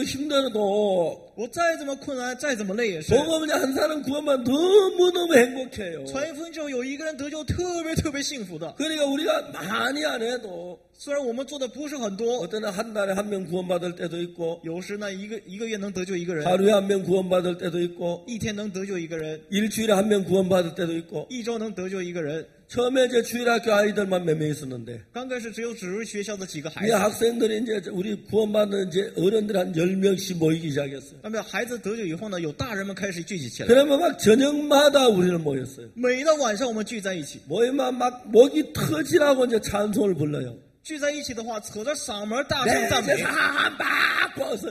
힘들어도 我再怎么困难，再怎么累，也是 복음을 한 사람 구원만 너무너무 행복해요. 传福音之后有一个人得救，特别特别幸福的。 그러니까 우리가 많이 안 해도 虽然我们做的不是很多， 어떤 한 달에 한 명 구원받을 때도 있고 有时呢一个一个月能得救一个人， 하루에 한 명 구원받을 때도 있고 一天能得救一个人， 일주일에 한 명 구원받을 때도 있고 一周能得救一个人。 처음에 이제 주일학교 아이들만 몇 명 있었는데 刚开始只有只是学校的几个孩 이 子， 학생들이 이제 우리 구원받는 이제 어른들 한 열 명씩 모이기 시작했어요. 那么孩子得救以后呢，有大人们开始聚集起来。 그러면 막 저녁마다 우리는 모였어요. 每到晚上我们聚在一起， 모이면 막 목이 터지라고 이제 찬송을 불러요. 聚在一起的话，扯着嗓门大声 내 赞美 세상 바꿔서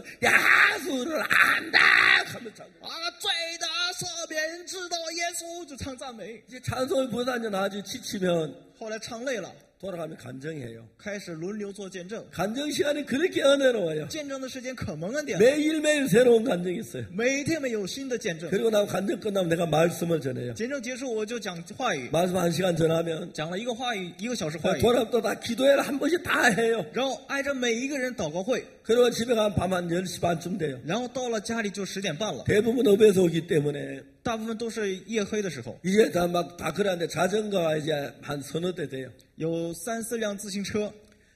야수를 안다 하면 찬송. 啊，罪的赦免，知道耶稣就唱赞美。 이제 찬송을 부르다 이제 나중에 지치면 后来唱累了， 돌아가면 간증해요. 开始轮流做见证。 간증 시간이 그렇게 은혜로워요. 见证的时间可蒙恩典， 매일매일 새로운 간증이 있어요. 每天没有新的见证。 그리고 나 간증 끝나면 내가 말씀을 전해요. 见证结束我就讲话语， 말씀 한 시간 전하면 讲了一个话语，一个小时话语， 돌아오면 또 다 기도회를 한 번씩 다 해요. 然后挨着每一个人祷告会， 그리고 집에 가면 밤 한 열 시 반쯤 돼요. 然后到了家里就十点半了， 대부분 업에서 오기 때문에 大部分都是夜黑的时候， 이제 다 막 다 그러는데 자전거가 이제 한 서너 대 돼요. 有三四辆自行车，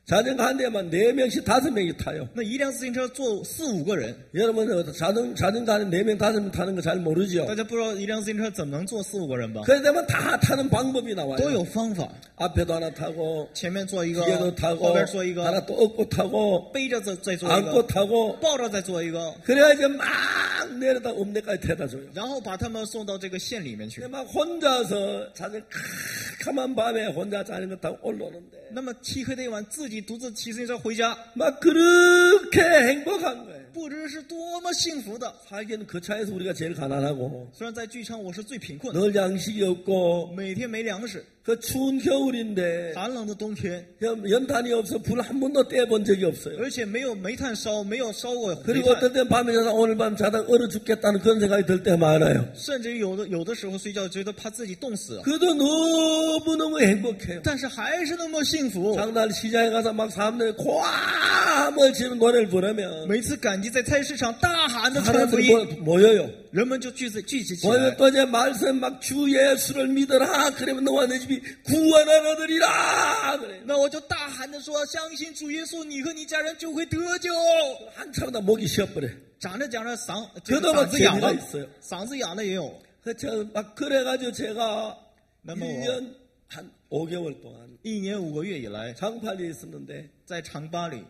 자전거 한 대만 네 명씩 다섯 명이 타요. 那一辆自行车坐四五个人， 여러분 자전 자전거 안에 네 명 다섯 명 타는 거 잘 모르죠? 大家不知道一辆自行车怎么能坐四五个人吧？ 그러면 다 타는 방법이 나와요. 都有方法， 앞에도 하나 타고 前面坐一个， 뒤에도 后 타고 边坐一个， 하나 또 업고 타고 背着再再坐一 안고 个， 타고 抱着再坐一个， 그래야 이제 막 내려다 읍내까지 태다 줘요. 然后把他们送到这个县里面去 근데 。막 혼자서 자전 캄캄한 밤에 혼자 자전거 타고 올라오는데 那么漆黑的夜晚，自己独自骑自行车回家， 막 그렇게 행복한 거예요. 不知是多么幸福的。 살기는 그 차에서 우리가 제일 가난하고 虽然在剧场我是最贫困的， 늘 양식이 없고 每天没粮食， 그 추운 겨울인데 寒冷的冬天， 연- 연탄이 없어 불 한 번도 떼본 적이 없어요. 而且没有煤炭烧，没有烧过煤 그리고 炭， 어떤 때 밤에 자다 오늘 밤 자다 얼어 죽겠다는 그런 생각이 들 때 많아요. 甚至于有的有的时候睡觉觉得怕自己冻死， 그래도 너무너무 행복해요. 但是还是那么幸福。 장날 시장에 가서 막 사람들이 고함을 치는 노래를 부르면 每次赶集在菜市场大喊的传福 사람들이 音， 모- 모여요. 人们就聚集聚集起 모여 来。 또 이제 말씀 막 주 예수를 믿어라. 그러면 너와 내 집이 구원을 얻으리라. 그래. 那我就大喊的说：“相信主耶稣，你和你家人就会得救。 한참 다 목이 쉬어버려. ” 讲着讲着嗓这个 저도 막 嗓子哑 재미가 了， 있어요. 嗓子哑了也有。 그래서 막 그래가지고 제가 나 뭐- 일 년 한 오 개월 동안 一年五个月以来， 장팔리에 있었는데 在长巴里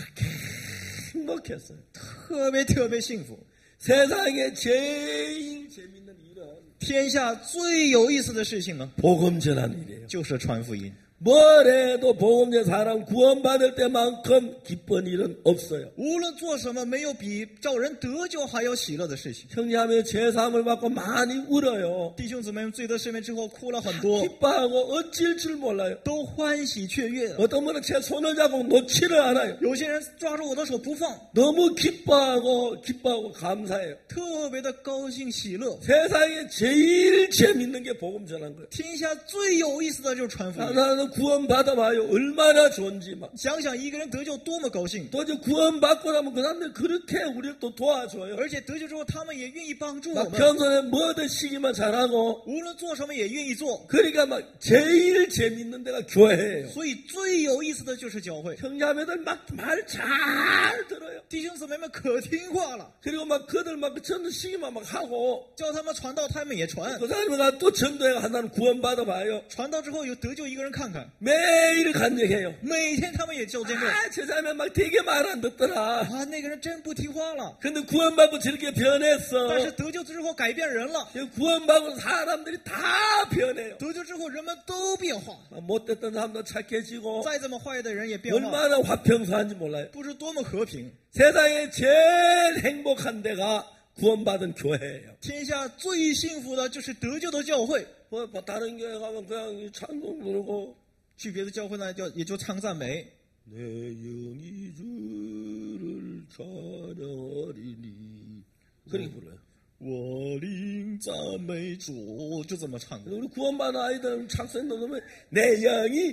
행복했어요. 特别特别幸福。 세상에 제일 재밌는 일은 天下最有意思的事情呢， 복음 전하는 일이에요. 就是传福音。 뭘 해도 복음 전 사람 구원받을 때만큼 기쁜 일은 없어요. 无论做什么，没有比叫人得救还要喜乐的事情。 형제하며 죄사함을 받고 많이 울어요. 弟兄姊妹们罪得赦免之后哭了很多， 기뻐하고 어찌할 줄 몰라요. 都欢喜雀跃。 어떤 분은 제 손을 잡고 놓지를 않아요. 有些人抓住我的手不放， 너무 기뻐하고 기뻐하고 감사해요. 特别的高兴喜乐。 세상에 제일 재밌는 게 복음 전한 거예요. 天下最有意思的就是传福音。 나는 구원 받아봐요. 얼마나 좋은지 막. 想想一个人得救多么高兴， 또 이제 구원 받고 나면 그 사람들 그렇게 우리를 또 도와줘요. 而且得救之后他们也愿意帮助我 막 们， 겸손에 뭐든 시기만 잘하고. 无论做什么也愿意做。 그러니까 막 제일 재밌는 데가 교회예요. 所以最有意思的就是教会， 형제자매들 막 말 잘 들어요. 弟兄姊妹们可听话了， 그리고 막 그들 막 전도 시기만 막 하고. 叫他们传道，他们也传。 그 사람이가 또 전도회 한다는 구원 받아봐요. 传道之后有得救一个人看看， 매일 간증해요. 每天他们也叫见证。 아, 저 사람은 막 되게 말 안 듣더라. 啊，那个人真不听话了， 근데 구원받고 저렇게 변했어. 但是得救之后改变人了， 구원받고 사람들이 다 변해요. 得救之后人们都变化， 못됐던 사람도 착해지고 再怎么坏的人也变化， 얼마나 화평사한지 몰라요. 不知多么和平。 세상에 제일 행복한 데가 구원받은 교회예요. 天下最幸福的就是得救的教会， 뭐, 뭐 다른 교회 가면 그냥 찬송 부르고 去别的教会呢，就也就唱赞美。 내 영이 주를 찬양하리니 그렇게 불러요. 我灵赞美主，就这么唱的。 우리 구원받은 아이들은 착선도 넣으면 내 영이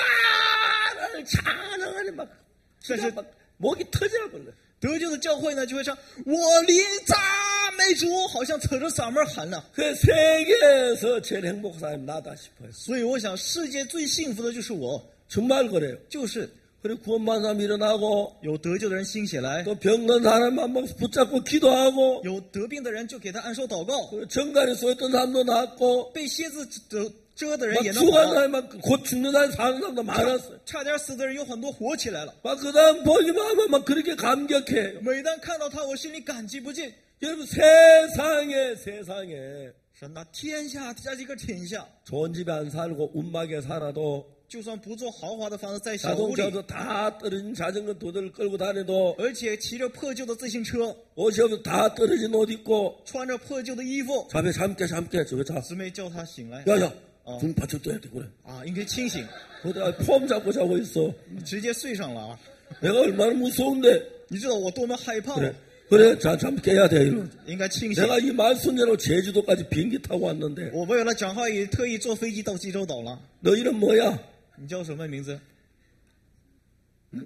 저를 찬양하니 막, 진짜 막 목이 터지나 볼래. 得救的教会呢，就会唱“我灵赞美主”，好像扯着嗓门喊呢。 그 세계에서 제일 행복한 사람이 나다 싶어요. 所以我想，世界最幸福的就是我， 정말 그래요. 就是 그리고 구원받은 사람이 일어나고 有得救的人兴起来， 또 병든 사람만 막 붙잡고 기도하고 有得病的人就给他按手祷告， 그 정갈에 쏘였던 사람도 낫고 被蝎子蛰蛰的人 막 也能 죽은 好， 사람만 곧 죽는 사람 사는 사람도 많았어요. 差点死的人有很多活起来了。 막 그 사람 보기만 하면 막 그렇게 감격해요. 每当看到他，我心里感激不尽。 여러분 세상에 세상에 神呐，天下加一个天下， 좋은 집에 안 살고 운막에 살아도 就算不做豪华的房子，在小屋里， 자동차도 다 떨어진 자전거 두 대를 끌고 다녀도 而且骑着破旧的自行车， 옷이 없어 다 떨어진 옷 입고 穿着破旧的衣服， 자매 잠깨 잠깨 저거 자. 姊妹叫他醒来， 야야 어. 좀 받쳐둬야 돼 그래. 啊，应该清醒， 거기다 폼 잡고 자고 있어. 直接睡上了啊！ 내가 얼마나 무서운데. 你知道我多么害怕吗？ 그래 그래 자 잠 깨야 돼 이러. 应该清醒。 내가 이 말순대로 제주도까지 비행기 타고 왔는데 我为了讲话也特意坐飞机到济州岛了。 너 이름 뭐야? 你叫什么名字？嗯，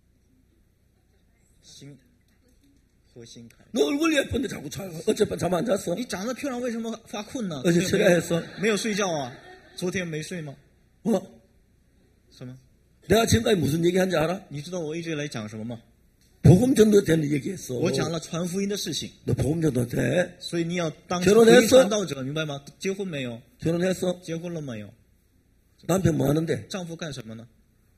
辛，何新凯。 너 얼굴 예쁜데 자꾸 자. 어젯밤 잠 안 잤어? 你长得漂亮，为什么发困呢？ 어제 没有 철야했어? 没有睡觉啊？昨天没睡吗？ 어? 什么？ 내가 지금까지 무슨 얘기한지 알아? 你知道我一直来讲什么吗？ 복음 전도 되는 얘기했어. 我讲了传福音的事情， 너 복음 전도 돼? 所以你要当 결혼 福 했어 音传道者，明白吗？结婚没有？ 결혼했어? 结婚了没有？ 남편 뭐 하는데? 丈夫干什么呢？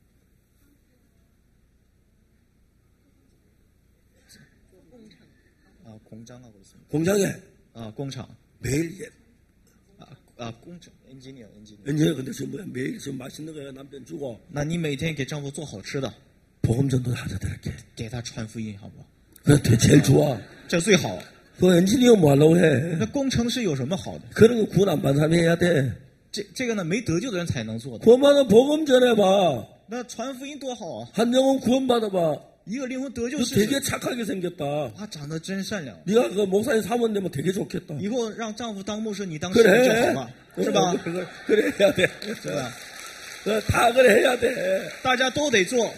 아, 공장하고 있습니다. 공장에 아, 공장. 매일 아, 아, 공장. 엔지니어, 엔지니어. engineer 근데 지금 뭐야? 매일 지금 맛있는 거 남편 주고 那你每天给丈夫做好吃的， 복음 전도 하자 이렇게. 给他传福音，好不好？ 그래 제일 좋아. 这最好。 그 엔지니어 뭐 하려고 해? 那工程师有什么好的？ 그런 거 구원 안 받은 사람이 해야 돼. 这这个呢，没得救的人才能做的。 그만은 복음 전해봐. 那传福音多好啊！ 한 영혼 구원 받아봐. 一个灵魂得救 너 是 되게 착하게 생겼다. 啊，长得真善良。 네가 그 목사님 사모님 되면 되게 좋겠다. 以后让丈夫当牧师，你当师傅就 그래. 好了，是吧？ 그래, 그래 해야 돼. 是吧？ 그래, 다 그래 해야 돼. 大家都得做。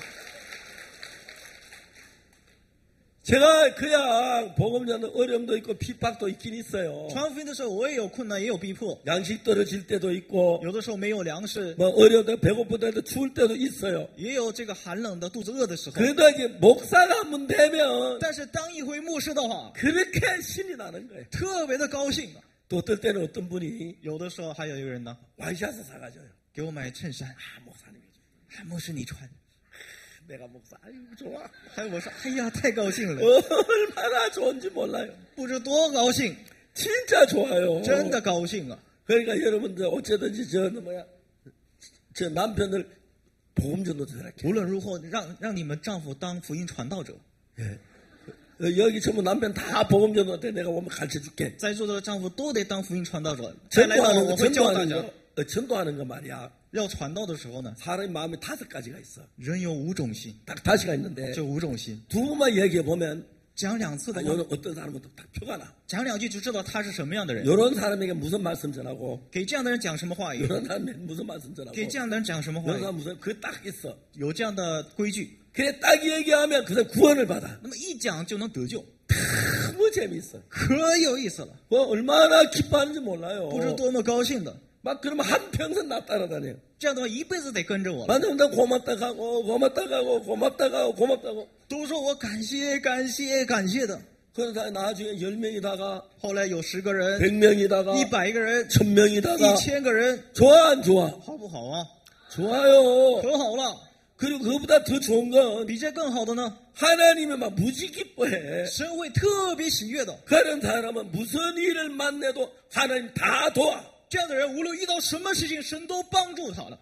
제가 그냥 복음 전도 어려움도 있고 핍박도 있긴 있어요. 传福音的时候，我也有困难，也有逼迫， 양식 떨어질 때도 있고 有的时候没有粮食， 뭐 어려움도 배고플 때도 추울 때도 있어요. 也有这个寒冷的、肚子饿的时候。 그래도 이게 목사가 한번 되면 但是当一回牧师的话， 그렇게 신이 나는 거예요. 特别的高兴啊。 또 어떨 때는 어떤 분이 有的时候还有一个人呢， 와이셔츠 사가져요. 给我买衬衫， 아 목사님이 줘. 啊，牧师你穿。 내가 목사 아이고 좋아. 还有我说，哎呀，太高兴了， 얼마나 좋은지 몰라요. 不知多高兴， 진짜 좋아요. 真的高兴啊！ 그러니까 여러분들 어쨌든지 저 뭐야 저 남편을 복음 전도 전할게. 无论如何，让让你们丈夫当福音传道者。 예. 어, 여기 전부 남편 다 복음 전도 때 내가 오면 가르쳐 줄게. 在座的丈夫都得当福音传道者。再来到 전도하는 我 거 会教大 전도하는 家， 거 어, 전도하는 거 말이야. 要传道的时候呢， 사람의 마음에 다섯 가지가 있어. 人有五种心， 딱 다시가 있는데 这五种心 두 번만 얘기해 보면 讲两次 아, 的话， 요런 어떤 사람은 딱 표가 나. 讲两句就知道他是什么样的人。 요런 사람에게 무슨 말씀 전하고 给这样的人讲什么话语， 요런 사람에게 무슨 말씀 전하고 给这样的人讲什么话 요런 语， 사람 무슨 그 딱 있어. 有这样的规矩， 그래 딱 얘기하면 그 사람 구원을 받아. 那么一讲就能得救， 너무 재미있어. 可有意思了， 그 얼마나 기뻐하는지 몰라요. 不知多么高兴的。 막 그러면 한 평생 나 따라다녀요. 这样的话一辈子得跟着我了， 완전 다 고맙다 가고 고맙다 가고 고맙다 가고 고맙다 가고. 都说我感谢感谢感谢的。 그러다 나중에 열 명이다가 后来有十个人、 백 명이다가 一百个人、 천 명이다가 一千个人， 좋아 안 좋아? 好不好啊？ 좋아요. 可好了。 그리고 그보다 더 좋은 건 比这更好的呢， 하나님이 막 무지 기뻐해. 神会特别喜悦的。 그런 사람은 무슨 일을 만나도 하나님 다 도와. 这样的人，无论遇到什么事情，神都帮助他了。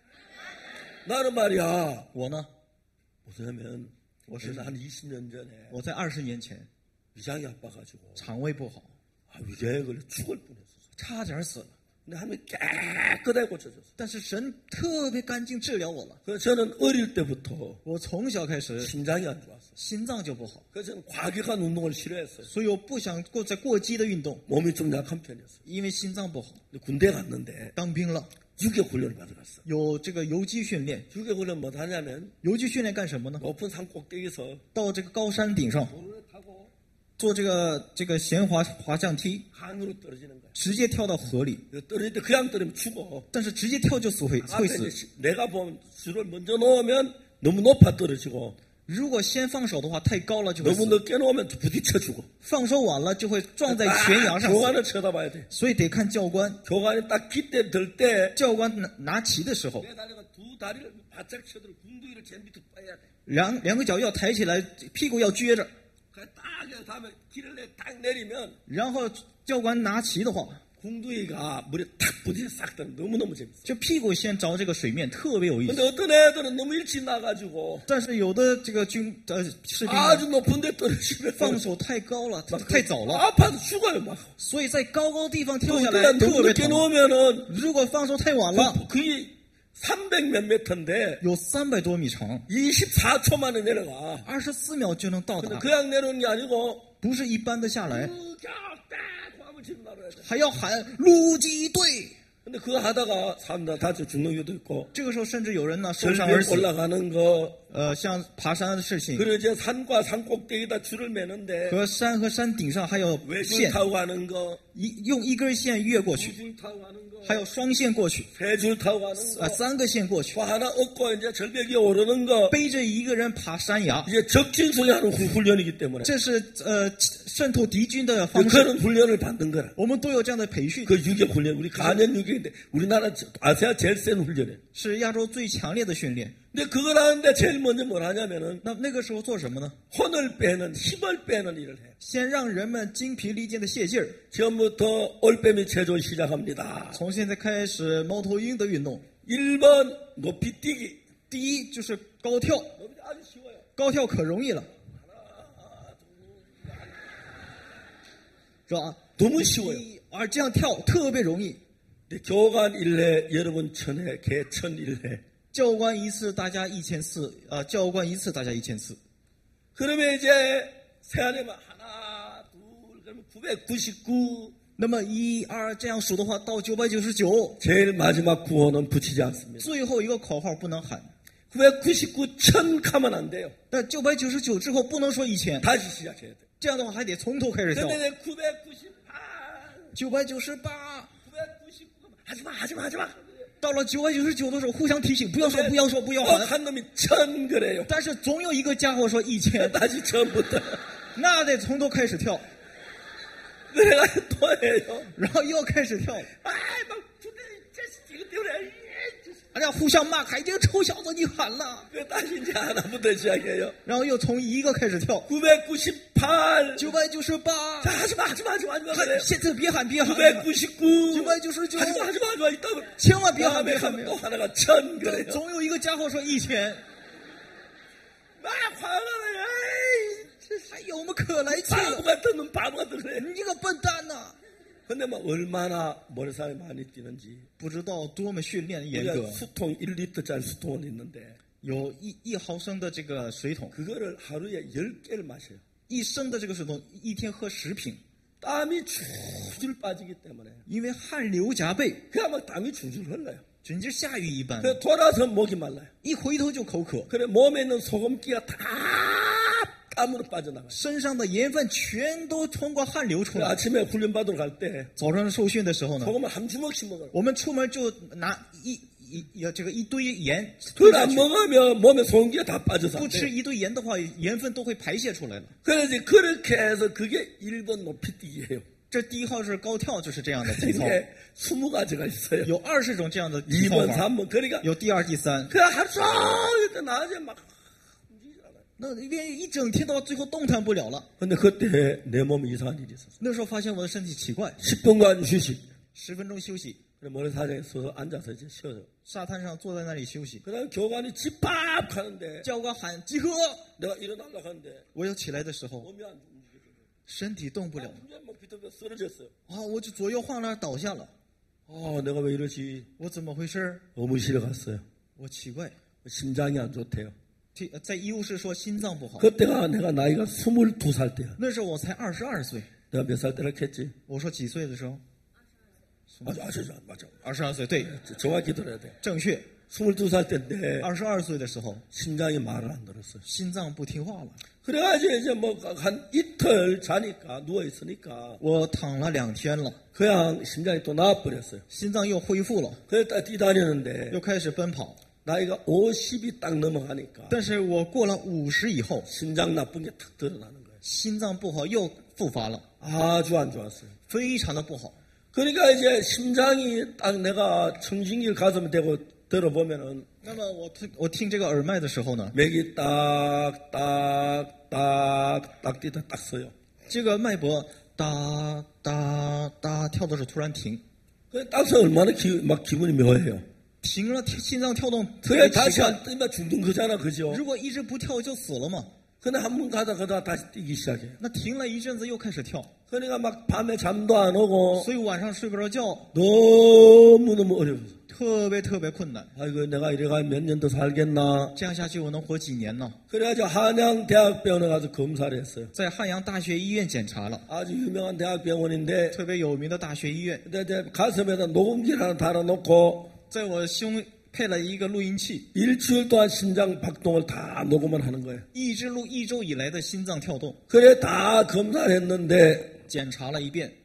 나는 말이야. 我呢， 무슨하면 무슨- 한 이십 년 전에 我在二十年前 위장이 아파가지고 肠胃不好， 아, 위장에 걸려 죽을 뻔했어. 差点死了。 근데 하나님이 깨끗하게 고쳐줬어. 但是神特别干净治疗我了。 그래서 저는 어릴 때부터 我从小开始 심장이 안 좋았어. 心脏就不好， 그래서 저는 과격한 운동을 싫어했어요. 所以我不想过在过激的运动， 몸이 좀 약한 편이었어요. 因为心脏不好。 근데 군대 갔는데 当兵了， 육 개월 훈련을 받아갔어. 有这个游击训练。 육 개월 훈련 뭐 하냐면 游击训练干什么呢？ 높은 산 꼭대기에서 到这个高山顶上 돌을 타고 做这个这个弦滑滑降梯， 강으로 떨어지는 거야. 直接跳到河里。 떨어질 때 그냥 떨어지면 죽어. 但是直接跳就死会会 앞에 死。 이제 내가 보면 줄을 먼저 놓으면 너무 높아 떨어지고 如果先放手的话，太高了就会 너무 死； 늦게 놓으면 부딪혀 죽어. 放手晚了就会撞在悬崖上死。 교관을 쳐다봐야 돼. 所以得看教官。 교관이 딱 기대 들 때 教官拿拿旗的时候， 내 다리가 두 다리를 바짝 쳐들어 궁둥이를 제일 밑으로 빼야 돼. 两两个脚要抬起来，屁股要撅着。 그래 딱 해서 다음에 길을 내 딱 내리면 然后教官拿旗的话， 궁둥이가 물에 탁 부딪혀 싹 들어. 너무너무 재밌어. 就屁股先着这个水面，特别有意 근데 思。 어떤 애들은 너무 일찍 나가지고 但是有的这个军呃士兵呢 아주 높은 데 떨어지면 放手太高了，太早了， 아파서 죽어요 막. 所以在高高地方跳 또 下 어떤 来 애는 特 너무 别 늦게 疼。 놓으면은 如果放手太晚了， 그- 그게 삼백 몇 미터인데 有三百多米长， 이십사 초 만에 내려가. 二十四秒就能到 근데 达， 그냥 내려오는 게 아니고 不是一般的下来， 딱 하면 지금 나가야 돼. 还要喊陆基队。 근데 그거 하다가 사람들 다쳐 죽는 경우도 있고 这个时候甚至有人呢受伤而 절벽 死。 올라가는 거 呃，像爬山的事情， 그리고 이제 산과 산 꼭대기에다 줄을 매는데 和山和山顶上还有 외줄 线， 타고 가는 거 一用一根线越过去， 줄 타고 가는 거, 还有双线过去， 세 줄 타고 가는 啊， 거, 三个线过去， 뭐 하나 얻고 이제 절벽에 오르는 거, 背着一个人爬山崖， 이제 적진속에 하는 후- 훈련이기 때문에 这是呃渗透敌军的方式。 그런 훈련을 받는 거라. 我们都有这样的培训， 그 유격 훈련, 우리 가년 유격인데 우리나라 아시아 제일 센 훈련이에요. 是亚洲最强烈的训练。 근데 그걸 하는데 제일 먼저 뭘 하냐면은 那那个时候做什么呢？ 혼을 빼는, 힘을 빼는 일을 해. 先让人们精疲力尽的泄劲儿。 지금부터 올빼미 체조 시작합니다. 从现在开始，猫头鹰的运动， 일 번 높이 뛰기. 第一就是高跳， 높이 아주 쉬워요. 高跳可容易了，是吧？ 너무 쉬워요. 啊，这样跳特别容易。 근데 교관 일회, 여러분 천회, 개천 일회. 教官一次，大家一千次，啊，教官一次，大家一千次。 그러면 이제 세안에만 하나, 둘, 그러면 구백구십구. 那么一二这样数的话，到九百九十九， 제일 마지막 구호는 붙이지 않습니다. 最后一个口号不能喊。 구백구십구, 천 가면 안 돼요. 但九百九十九之后不能说一千， 다시 시작해야 돼요. 这样的话还得从头开始跳。 근데 이제 구백구십팔, 九百九十八， 구백구십구, 하지마, 하지마, 하지마. 到了九百九十九的时候，互相提醒，不要说，不要说，不要 꼭 喊。 한 놈이 천 그래요. 但是总有一个家伙说一千， 다시 처음부터. 那得从头开始跳， 그래가 또 해요. 然后又开始跳， 아이, 막, 근데 이 자식 이거 때문에. 大家互相骂，还这个臭小子你喊了， 그 다시 이제 하나부터 시작해요. 然后又从一个开始跳， 구백구십팔. 九百九十八， 자, 하지마, 하지마, 하지마, 하지마. 그래요. 现在别喊，别喊， 구백구십구. 九百九十九， 하지마, 하지마, 하지마. 이따 千万别喊， 다음에 别喊， 하면 别 또 喊， 하나가 천 그래요. 总有一个家伙说一千， 막 화가 나요. 에이, 这还有么可来气 바보 了？ 같은 놈, 바보 같은 그래. 你这个笨蛋呐！ 근데 뭐 얼마나 머리살이 많이 뛰는지. 不知道多么训练严 우리가 格， 수통 일 리터짜리 수통은 있는데 有一一毫升的这个水桶， 그거를 하루에 열 개를 마셔요. 一升的这个水桶，一天喝十瓶， 땀이 줄줄 빠지기 때문에 因为汗流浃背， 그냥 막 땀이 줄줄 흘러요. 简直下雨一般。 그래 돌아서 목이 말라요. 一回头就口渴， 그래 몸에 있는 소금기가 다 땀으로 빠져나가요. 身上的盐分全都通过汗流出 그래 来。 아침에 훈련 받으러 갈 때 早上受训的时候呢， 소금을 한 주먹씩 먹어요. 我们出门就拿一一要这个一堆盐吞 그걸 下 안 去， 먹으면 몸에 소금기가 다 빠져서 不 안 吃 돼요. 一堆盐的话，盐分都会排泄出来了。 그래서 그렇게 해서 그게 일 번 높이 뛰기예요. 这第一号是高跳，就是这样的体操， 이게 스무 가지가 있어요. 有二十种这样的体 이 操 번, 法， 삼 번. 그러니까 有第二、第三。 그 하루 종일 낮에 막 움직이지 않아요. 那因为一整天到最后动弹不了了。 근데 그때 내 몸에 이상한 일이 있었어요. 那时候发现我的身体奇怪， 십 분간 휴식. 十分钟休息， 그래 모래사장에 서서 앉아서 이제 쉬어요. 沙滩上坐在那里休息。 그다음 교관이 집합하는데 教官喊集合， 내가 일어나려고 하는데 我要起来的时候， 몸이 안 움직여요. 身体动不了 완전 막 비틀어 쓰러졌어요. 啊，我就左右晃了，倒下了。 아, 내가 왜 이러지? 我怎么回事？ 의무실에 갔어요. 我奇怪， 심장이 안 좋대요. 体在医务室说心脏不好。 그때가 내가 나이가 스물두 살 때야. 那时候我才二十二岁， 내가 몇 살 때라 했지? 我说几岁的时候？ 맞아, 맞아, 맞아. 二十二岁，对， 정확히 들어야 돼. 正确。 스물두 살 때인데 二十二岁的时候， 심장이 말을 안 들었어요. 心脏不听话了。 그래가지고 이제 뭐 한 이틀 자니까 누워 있으니까 我躺了两天了， 그냥 심장이 또 나와버렸어요. 心脏又恢复了， 그래서 딱 뛰다니는데 又开始奔跑。 나이가 오십이 딱 넘어가니까 但是我过了五十以后， 심장 나쁜 게 탁 드러나는 거예요. 心脏不好又复发了， 아주 안 좋았어요. 非常的不好。 그러니까 이제 심장이 딱 내가 청진기를 가슴에 대고 들어보면은 那么我听我听这个耳麦的时候呢， 맥이 딱딱딱딱 뛰다 딱 서요. 这个脉搏哒哒哒跳的时候突然停， 그 딱 서 얼마나 기, 막 기분이 묘해요. 停了，心脏跳动特 그래 别奇 다시 怪。 안 뛰면 죽는 거잖아, 그죠? 如果一直不跳就死了嘛。 근데 한 번 가다 가다 다시 뛰기 시작해요. 那停了一阵子又开始跳， 그러니까 막 밤에 잠도 안 오고 所以晚上睡不着觉， 너무너무 어려워요. 特别特别困难。 아이고 내가 이래가 몇 년 더 살겠나. 这样下去我能活几年呢？ 그래가지고 한양대학병원에 가서 검사를 했어요. 在汉阳大学医院检查了， 아주 유명한 대학병원인데 特别有名的大学医院， 근데 이제 가슴에다 녹음기를 하나 달아놓고 在我胸配了一个录音器， 일주일 동안 심장 박동을 다 녹음을 하는 거예요. 一直录一周以来的心脏跳动， 그래 다 검사를 했는데 检查了一遍，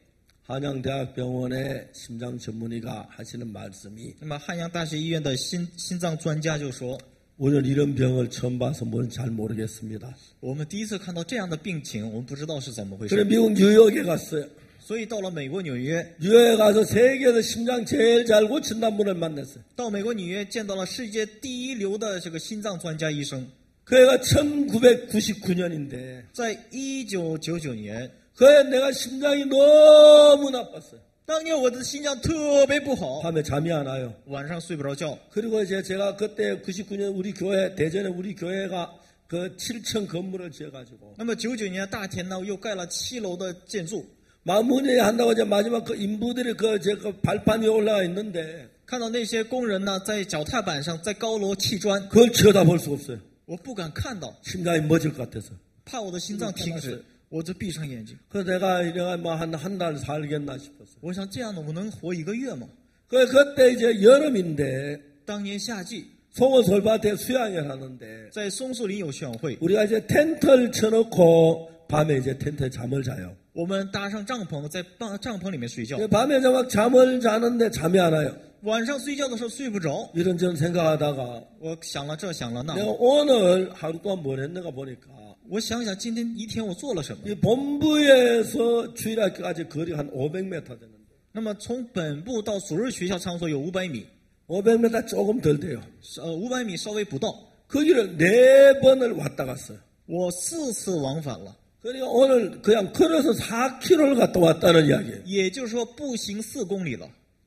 한양대학병원의 심장 전문의가 하시는 말씀이 那么汉阳大学医院的心心脏专家就说， 오늘 이런 병을 처음 봐서 뭔지 잘 모르겠습니다. 我们第一次看到这样的病情，我们不知道是怎么回 그래 事， 미국 뉴욕에 갔어요. 所以到了美国纽约， 뉴욕에 가서 세계에서 심장 제일 잘 고친다는 분을 만났어요. 到美国纽约见到了世界第一流的这个心脏专家医生， 그 애가 천구백구십구 년인데 在一九九九年， 그애 내가 심장이 너무 나빴어요. 当年我的心脏特别不好， 밤에 잠이 안 와요. 晚上睡不着觉。 그리고 이제 제가 그때 구십구 년 우리 교회 대전에 우리 교회가 그 칠 층 건물을 지어가지고 那么九九年大田呢又盖了七楼的建筑， 마무리 한다고 이제 마지막 그 인부들이 그 제 그 발판 위에 올라가 있는데 看到那些工人呢在脚踏板上在高楼砌砖， 그걸 쳐다볼 수가 없어요. 我不敢看到， 심장이 멎을 것 같아서. 怕我的心脏停止，我就闭上眼睛。 그래서 내가 내가 뭐한 한 달 살겠나 싶었어요. 我想这样的我能活一个月吗？ 그 그때 이제 여름인데 当年夏季 송어솔밭에 수양을 하는데 在松树林有宣讲会， 우리가 이제 텐트를 쳐놓고 밤에 이제 텐트에 잠을 자요. 我们搭上帐篷在帐帐篷里面睡觉， 밤에 저 막 잠을 자는데 잠이 안 와요. 晚上睡觉的时候睡不着。 이런저런 생각하다가 我想了这想了那， 내가 오늘 하루 동안 뭘 했는가 보니까 我想想今天一天我做了什么。 이 본부에서 주일학교까지 거리가 한 오백 미터 되는데 那么从本部到主日学校场所有五百米， 오백 미터 조금 덜 돼요. 呃，五百米稍微不到。 거기를 네 번을 왔다 갔어요. 我四次往返了， 그러니까 오늘 그냥 걸어서 사 킬로미터를 갔다 왔다는 이야기예요. 也就是说步行四公里了。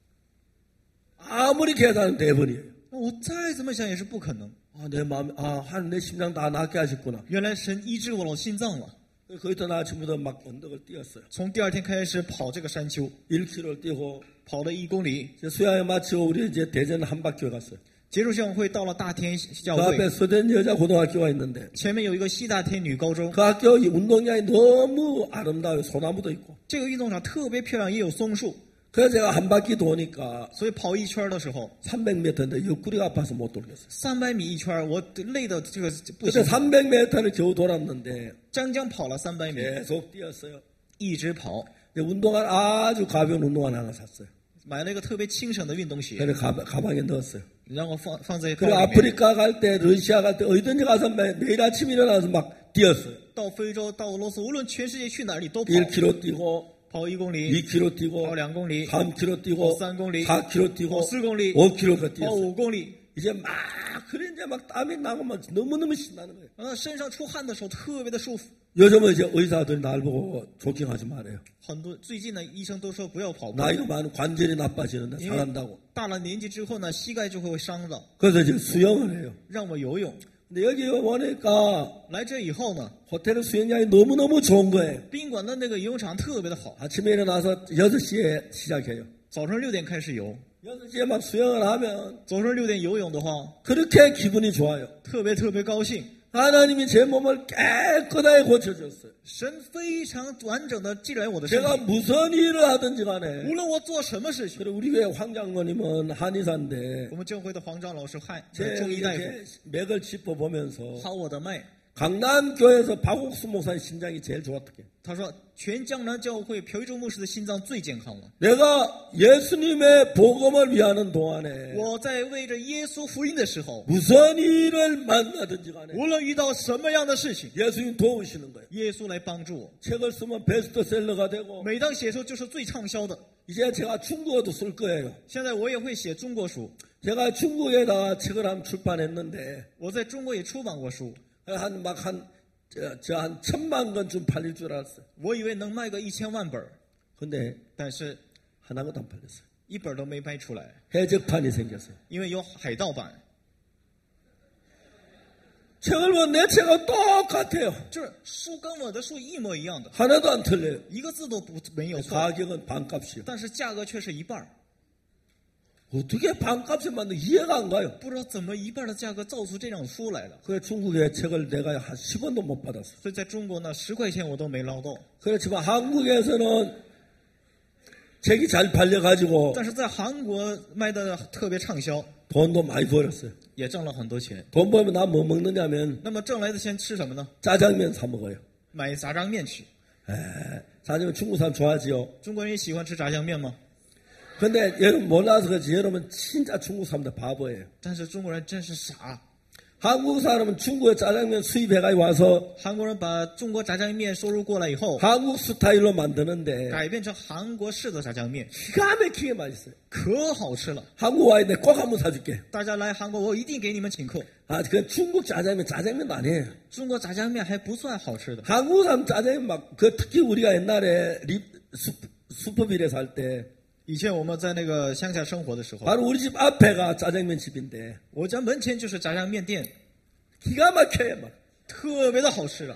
아무리 계산은 네 번이에요. 那我再怎么想也是不可能。 아, 내 마음, 아, 하나님 내 심장 다 낫게 하셨구나. 原来神医治我了心脏了。 거기서 나 아침부터 막 언덕을 뛰었어요. 从第二天开始跑这个山丘， 일 킬로미터를 뛰고 跑了一公里。 이제 수양에 마치고 우리 이제 대전 한박교에 갔어요. 结束宣讲会到了大田教 그 会， 앞에 서대 여자 고등학교가 있는데 前面有一个西大田女高中， 그 학교 이 운동장이 너무 아름다워요. 소나무도 있고. 这个运动场特别漂亮，也有松树， 그래서 제가 한 바퀴 도니까 所以跑一圈的时候， 삼백 미터인데 옆구리가 아파서 못 돌겠어요. 三百米一圈，我累的这个不 그때 行， 삼백 미터를 겨우 돌았는데 将将跑了三百米， 계속 뛰었어요. 一直跑， 이제 운동화 아주 가벼운 운동화 하나 샀어요. 买了一个特别轻省的运动鞋， 그래서 가방, 가방에 넣었어요. 然后放放在包 그리고 里面。 아프리카 갈 때, 러시아 갈 때 어디든지 가서 매, 매일 아침 일어나서 막 뛰었어요. 到非洲，到俄罗斯，无论全世界去哪里都跑， 일 킬로미터 뛰고 跑一公里， 이 킬로미터 뛰고 跑两公里， 삼 킬로미터 뛰고 跑三公里， 사 킬로미터 뛰고 跑四公里， 오 킬로미터 跑 뛰었어요. 五公里。 이제 막 그래 이제 막 땀이 나고 막 너무너무 신나는 거예요. 啊，身上出汗的时候特别的舒服。 요즘은 이제 의사들이 날 보고 조깅하지 말아요. 很多最近呢，医生都说不要跑步， 나이가 많은 관절이 나빠지는데 因为 상한다고. 大了年纪之后呢，膝盖就会伤的。 그래서 이제 수영을 해요. 让我游泳， 근데 여기 오니까 来这以后呢， 호텔 수영장이 너무너무 좋은 거예요. 宾馆的那个游泳场特别的好， 아침에 일어나서 여섯 시에 시작해요. 早上六点开始游， 여섯 시에 막 수영을 하면 早上六点游泳的话， 그렇게 기분이 좋아요. 特别特别高兴。 하나님이 제 몸을 깨끗하게 고쳐줬어요. 神非常完整的治疗我的身 제가 体， 무슨 일을 하든지 간에. 无论我做什么事情。 그리고 우리 교회 황장로님은 한의사인데 我们教会的黄长老师汉 제 中医大夫， 이렇게 맥을 짚어보면서 薅我的脉， 강남교회에서 박옥수 목사의 심장이 제일 좋았대요. 他说全江南教会朴一中牧师的心脏最健康了。 내가 예수님의 복음을 위하는 동안에 我在为着耶稣福音的时候， 무슨 일을 만나든지 간에 无论遇到什么样的事情， 예수님 도우시는 거예요. 耶稣来帮助我。 책을 쓰면 베스트셀러가 되고 每当写书就是最畅销的。 이제 제가 중국어도 쓸 거예요. 现在我也会写中国书， 제가 중국에다가 책을 한 출판했는데 我在中国也出版过书， 한 막 한 저 한 천만 권쯤 팔릴 줄 알았어요. 我以为能卖个一千万本儿， 근데 但是 하나도 안 팔렸어요. 一本儿都没卖出来， 해적판이 생겼어요. 因为有海盗版。 책을 보면 내 책하고 똑같아요. 就是书跟我的书一模一样的， 하나도 안 틀려요. 一个字都不没有错， 가격은 반값이요. 但是价格却是一半儿。 어떻게 반값에 만든 이해가 안 가요. 不知道怎么一半的价格造出这种书来的。 그래 중국의 책을 내가 한 십 원도 못 받았어. 所以在中国呢，十块钱我都没捞到。 그렇지만 한국에서는 책이 잘 팔려가지고 但是在韩国卖的特别畅销， 돈도 많이 벌었어요. 也挣了很多钱。 돈 벌면 나 뭐 먹느냐면 那么挣来的钱吃什么呢？ 짜장면 사 먹어요. 买杂酱面吃。 에, 짜장면 중국 사람 좋아하지요. 中国人也喜欢吃炸酱面吗？ 근데 여러분 몰라서 그렇지 여러분 진짜 중국 사람들 바보예요. 但是中国人真是傻， 한국 사람은 중국의 짜장면 수입해가지고 와서 韩国人把中国炸酱面收入过来以后， 한국 스타일로 만드는데 改变成韩国式的炸酱面， 기가 막히게 맛있어요. 可好吃了。 한국 와야 돼. 꼭 한번 사줄게. 大家来韩国，我一定给你们请客。 아, 그 중국 짜장면 짜장면도 아니에요. 中国炸酱面还不算好吃的， 한국 사람 짜장면 막 그 특히 우리가 옛날에 리, 수, 슈퍼빌에 살 때 以前我们在那个乡下生活的时候， 바로 우리 집 앞에가 짜장면 집인데 我家门前就是炸酱面店， 기가 막혀요. 막 特别的好吃了。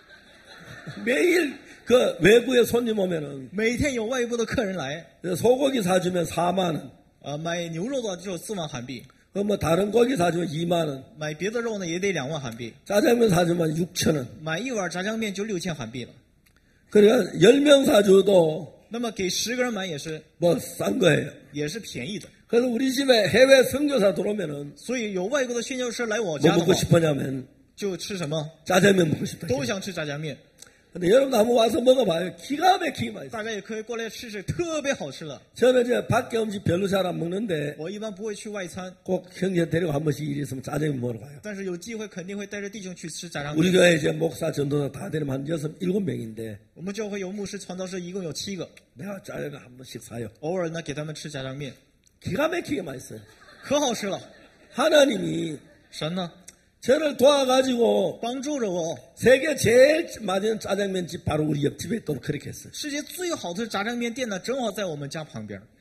매일 그 외국에 손님 오면은 每天有外部的客人来， 소고기 사주면 사만 원, 呃，买牛肉的就四万韩币， 그 뭐 다른 고기 사주면 이만 원, 买别的肉呢也得两万韩币， 짜장면 사주면 육천 원. 买一碗炸酱面就六千韩币了。 그러니까 열 명 사줘도 那么给十个人买也是 뭐 싼 거예요. 也是便宜的。 그래서 우리 집에 해외 선교사 들어오면은 所以有外国的宣教师来我 뭐 家的 먹고 话， 싶으냐면 就吃什么 짜장면 먹고 싶다. 都想吃炸酱面。 근데 여러분 한번 와서 먹어봐요. 기가 막히게 맛있어요. 大家也可以过来试试，特别好吃了。 저는 이제 밖에 음식 별로 잘 안 먹는데 我一般不会去外餐， 꼭 형제 데리고 한 번씩 일 있으면 짜장면 먹으러 가요. 但是有机会肯定会带着弟兄去吃炸酱 우리 面。 교회 이제 목사 전도사 다 되면 한 여섯 일곱 명인데 我们教会有牧师、传道师，一共有七个， 내가 짜장면 한 번씩 사요. 偶尔呢给他们吃炸酱面， 기가 막히게 맛있어요. 可好吃了。 하나님이 神呢 저를 도와가지고 帮助着我， 세계 제일 맞은 짜장면집 바로 우리 옆집에 또 그렇게 했어요. 世界最好的炸酱面店呢，正好在我们家旁边。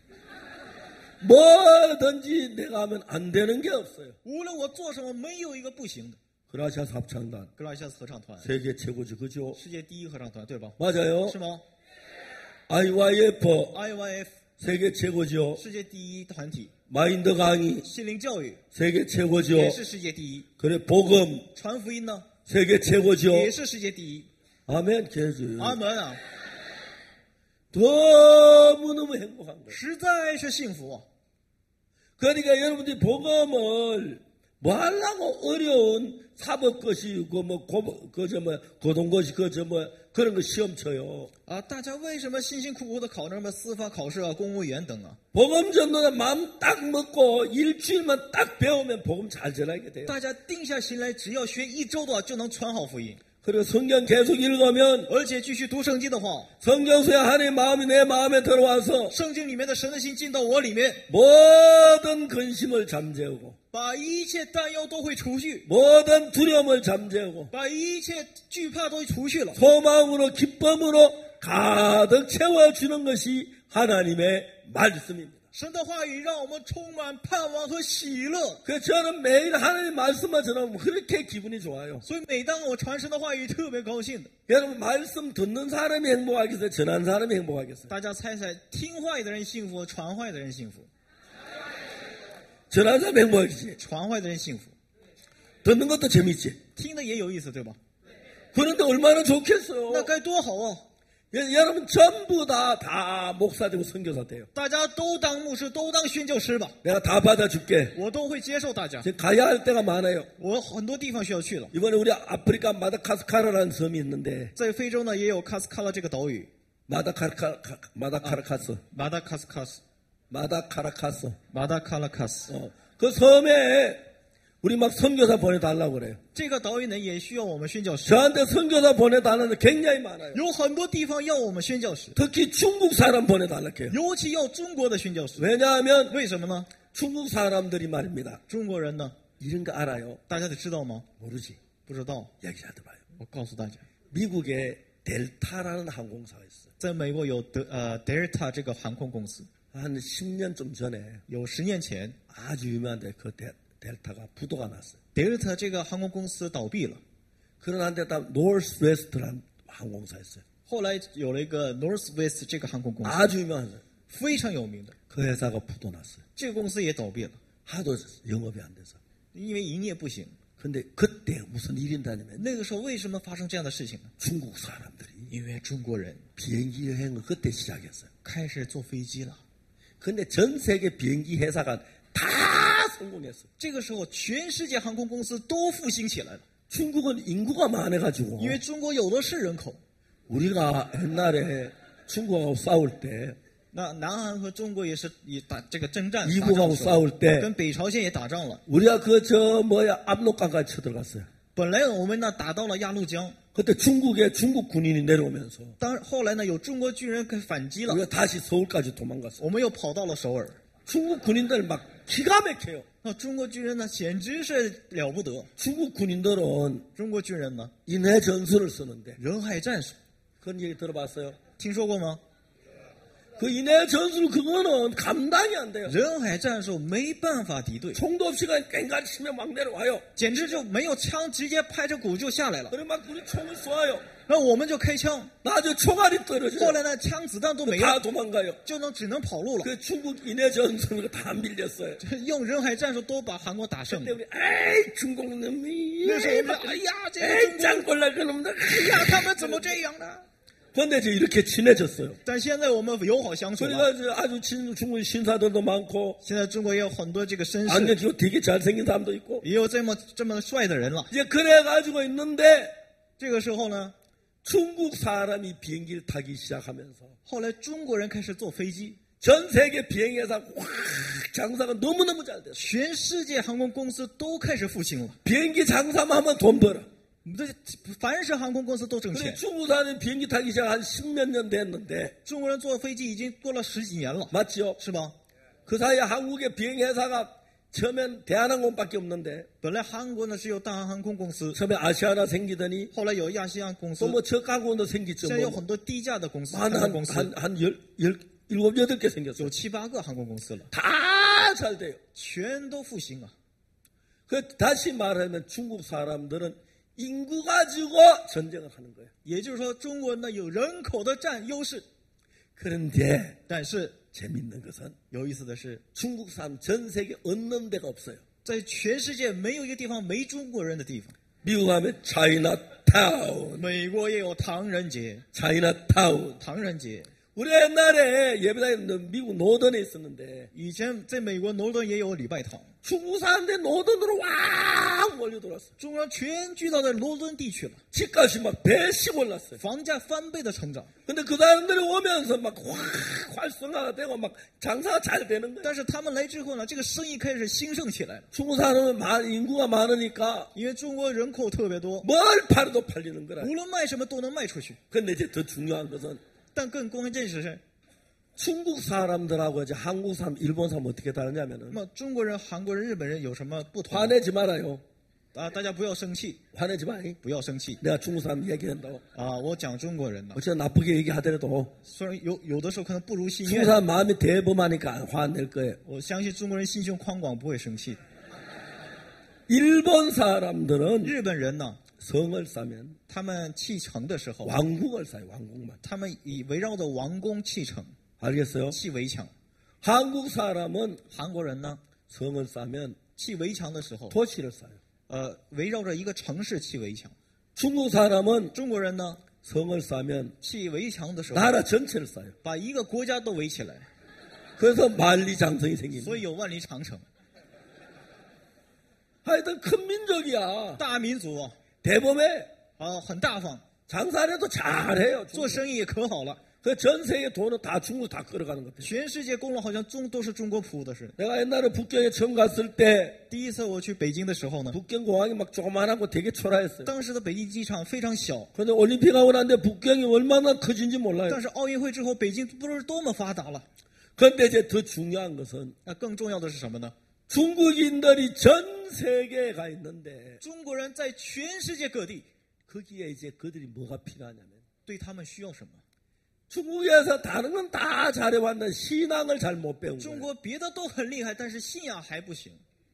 뭐든지 내가 하면 안 되는 게 없어요. 无论我做什么，没有一个不行的。 그라시아스 합창단 格拉西亚斯合唱团， 세계 최고죠, 그죠? 世界第一合唱团，对吧？ 맞아요. 是吗 아이와이에프 ？I Y F 세계 최고죠. 世界第一团体， 마인드 강의 心灵教育 세계 최고죠. 也是世界第一， 그래 복음 传福音呢 세계 최고죠. 也是世界第一。 아멘. 계속 阿门啊！ 너무너무 행복한 거예요. 实在是幸福啊！ 그러니까 여러분들이 복음을 뭐 하려고 어려운 사법 것이 그뭐 그저 뭐 고동 것이 그저 뭐 그런 거 시험 쳐요. 啊，大家为什么辛辛苦苦的考那么司法考试啊、公务员等啊？ 복음 전도는 마음 딱 먹고 일주일만 딱 배우면 복음 잘 전하게 돼요. 大家定下心来，只要学一周的话，就能传好福音。 그리고 성경 계속 읽으면 而且继续读圣经的话， 성경 속에 하나님의 마음이 내 마음에 들어와서 圣经里面的神的心进到我里面， 모든 근심을 잠재우고 把一切担忧都会除去， 모든 두려움을 잠재우고 把一切惧怕都除去了。 소망으로 기쁨으로 가득 채워주는 것이 하나님의 말씀입니다. 神的话语让我们充满盼望和喜乐， 그래서 저는 매일 하나님 말씀만 전하면 그렇게 기분이 좋아요. 所以每当我传神的话语，特别高兴的。 여러분 말씀 듣는 사람이 행복하겠어요? 전하는 사람이 행복하겠어요? 大家猜猜，听话语的人幸福，传话语的人幸福？ 전하는 사람이 행복하겠지. 传话语的人幸福， 듣는 것도 재밌지. 听的也有意思，对吧？ 그런데 얼마나 좋겠어요. 那该多好啊！ 여- 여러분 전부 다, 다 목사 되고 선교사 돼요. 大家都当牧师，都当宣教师吧， 내가 다 받아줄게. 我都会接受大家。 지금 가야 할 때가 많아요. 我很多地方需要去了， 이번에 우리 아프리카 마다카스카르라는 섬이 있는데 在非洲呢也有卡斯卡拉这个岛屿， 마다카르카 마다카라카스 马达卡斯卡斯， 마다카라카스 马达卡拉卡斯。 어, 그 섬에 우리 막 선교사 보내달라고 그래요. 这个岛屿呢也需要我们宣教师， 저한테 선교사 보내달라는 데 굉장히 많아요. 有很多地方要我们宣教师， 특히 중국 사람 보내달라고 해요. 尤其要中国的宣教师。 왜냐하면 为什么呢？ 중국 사람들이 말입니다. 中国人呢， 이런 거 알아요? 大家得知道吗？ 모르지. 不知道， 얘기 잘 들어봐요. 我告诉大家， 미국에 델타라는 항공사가 있어요. 在美国有德呃 Delta 这个航空公司， 한 십 년 좀 전에 有十年前 아주 유명한데 그 델, 델타가 부도가 났어요. Delta 这个航空公司倒闭了， 그런 한데 다 노스웨스트라는 항공사였어요. 后来有了一个 Northwest 这个航空公司， 아주 유명한 非常有名的， 그 회사가 부도 났어요. 这个公司也倒闭了， 하도 영업이 안 돼서. 因为营业不行。 근데 그때 무슨 일이 있다냐면 那个时候为什么发生这样的事情呢？ 중국 사람들이 因为中国人 비행기 여행을 그때 시작했어요. 开始坐飞机了。 근데 전 세계 비행기 회사가 다 성공했어요. 这个时候，全世界航空公司都复兴起来了， 중국은 인구가 많아가지고 因为中国有的是人口， 우리가 옛날에 중국하고 싸울 때 那南韩和中国也是也打这个征战， 미국하고 싸울 때 跟北朝鲜也打仗了。 우리가 그 저 뭐야 압록강까지 쳐들어갔어요. 本来我们呢打到了鸭绿江， 그때 중국에 중국 군인이 내려오면서 当后来呢有中国军人开始反击了， 우리가 다시 서울까지 도망갔어요. 我们又跑到了首尔。 중국 군인들 막 기가 막혀요. 那中国军人呢简直是了不得， 중국 군인들은 中国军人呢 인해 전술을 쓰는데 人海战术， 그런 얘기 들어봤어요? 听说过吗？ 그 인해 전술 그거는 감당이 안 돼요. 人海战术没办法敌对， 총도 없이 그냥 깽가리 치면 막 내려와요. 简直就没有枪，直接拍着鼓就下来了。 그래 막 우리 총을 쏘아요. 然后我们就开枪， 나저 총알이 떨어져요. 后来呢枪子弹都没 다 了， 도망가요. 就能只能跑路了。 그 중국 인해 전술을 다 밀렸어요. 用人海战术都把韩国打胜 근데 了。 우리 에이 중국 놈이 那时候我们说，哎呀，这个中 에이 国， 짱꼴날 그놈들 哎呀，他们怎么这样呢？ 근데 이제 이렇게 친해졌어요. 但现在我们友好相处了。 그러니까 이제 아주 친, 중국 신사들도 많고 现在中国也有很多这个绅士， 안경 끼고 되게 잘생긴 사람도 있고 也有这么这么帅的人了。 이제 그래가지고 있는데 这个时候呢， 중국 사람이 비행기를 타기 시작하면서 后来中国人开始坐飞机， 전 세계 비행회사 확 장사가 너무너무 잘 됐어. 全世界航空公司都开始复兴了。 비행기 장사만 하면 돈 벌어. 这凡是航空公司都挣 근데 钱。 중국 사람이 비행기 타기 시작 한 십몇 년 됐는데 中国人坐飞机已经坐了十几年了， 맞죠? 是吧？ 그 사이에 한국의 비행회사가 처음엔 대한항공밖에 없는데 本来韩国呢是有大韩航空公司， 처음에 아시아나 생기더니 后来有亚细安公司 또 ，뭐 저가공도 생기죠. 现在有 뭐 很多低价的公司，航空 한, 公司 한, 한 열, 열, 일곱, 여덟 개 생겼어요. 有七八个航空公司了， 다 잘 돼요. 全都复兴啊。 그 다시 말하면 중국 사람들은 인구 가지고 전쟁을 하는 거예요. 也就是说，中国人呢有人口的占优势， 그런데 但是 재밌는 것은 有意思的是， 중국 사람 전 세계 없는 데가 없어요. 在全世界没有一个地方没中国人的地方。 미국 하면 차이나타운, 美国也有唐人节， 차이나타운. 唐人节。 우리 옛날에 예배당에 미국 노던에 있었는데 以前在美国诺顿也有礼拜堂， 중국 사람들 노던으로 와 몰려들었어. 中国人全聚到在罗敦地区了， 집값이 막 배씩 올랐어요. 房价翻倍的成长。 근데 그 사람들이 오면서 막 확 활성화가 되고 막 장사가 잘 되는 거예요. 但是他们来之后呢，这个生意开始兴盛起来了， 중국 사람은 많- 인구가 많으니까 因为中国人口特别多， 뭘 팔아도 팔리는 거라. 无论卖什么都能卖出去。 근데 이제 더 중요한 것은 但更关键是， 중국 사람들하고 이제 한국 사람, 일본 사람 어떻게 那 다르냐면은 么中国人、韩国人、日本人有什么不同呢？ 화내지 말아요. 啊，大家不要生气， 화내지 마. 不要生气 내가 중국 사람 얘기한다고. 啊！我讲中国人呢， 어째 나쁘게 얘기하더라도 虽然有有的时候可能不如心 중국 愿， 사람 마음이 대범하니까 안 화낼 거예요. 我相信中国人心胸宽广，不会生气。 일본 사람들은 日本人呢， 성을 싸면 他们砌城的时候， 왕국을 싸요. 왕국만. 他们以围绕着王宫砌城、 알겠어요? 砌围墙。 한국 사람은 韩国人呢， 성을 싸면 砌围墙的时候， 도시를 싸요. 呃，围绕着一个城市砌围墙。 중국 사람은 中国人呢， 성을 싸면 砌围墙的时候， 나라 전체를 싸요. 把一个国家都围起来， 그래서 만리장성이 생깁니다. 所以有万里长城。 하여튼 큰 민족이야. 大民族啊， 대범해. 啊，很大方， 장사를 해도 잘해요. 做生意也可好了。 그 전 세계 돈은 다 중국 다 끌어가는 것 같아요. 全世界功劳好像中都是中国铺的似的。 내가 옛날에 북경에 처음 갔을 때 第一次我去北京的时候呢， 북경 공항이 막 조그만하고 되게 초라했어요. 当时的北京机场非常小， 그런데 올림픽 하고 났는데 북경이 얼마나 커진지 몰라요. 但是奥运会之后，北京不知道多么发达了。 그런데 이제 더 중요한 것은 那更重要的是什么呢？ 중국인들이 전 세계에 가 있는데 中国人在全世界各地， 거기에 이제 그들이 뭐가 필요하냐면 对他们需要什么？ 중국에서 다른 건 다 잘해왔는데 신앙을 잘 못 배운 中 거예요. 国别的都很厉害，但是信仰还不行，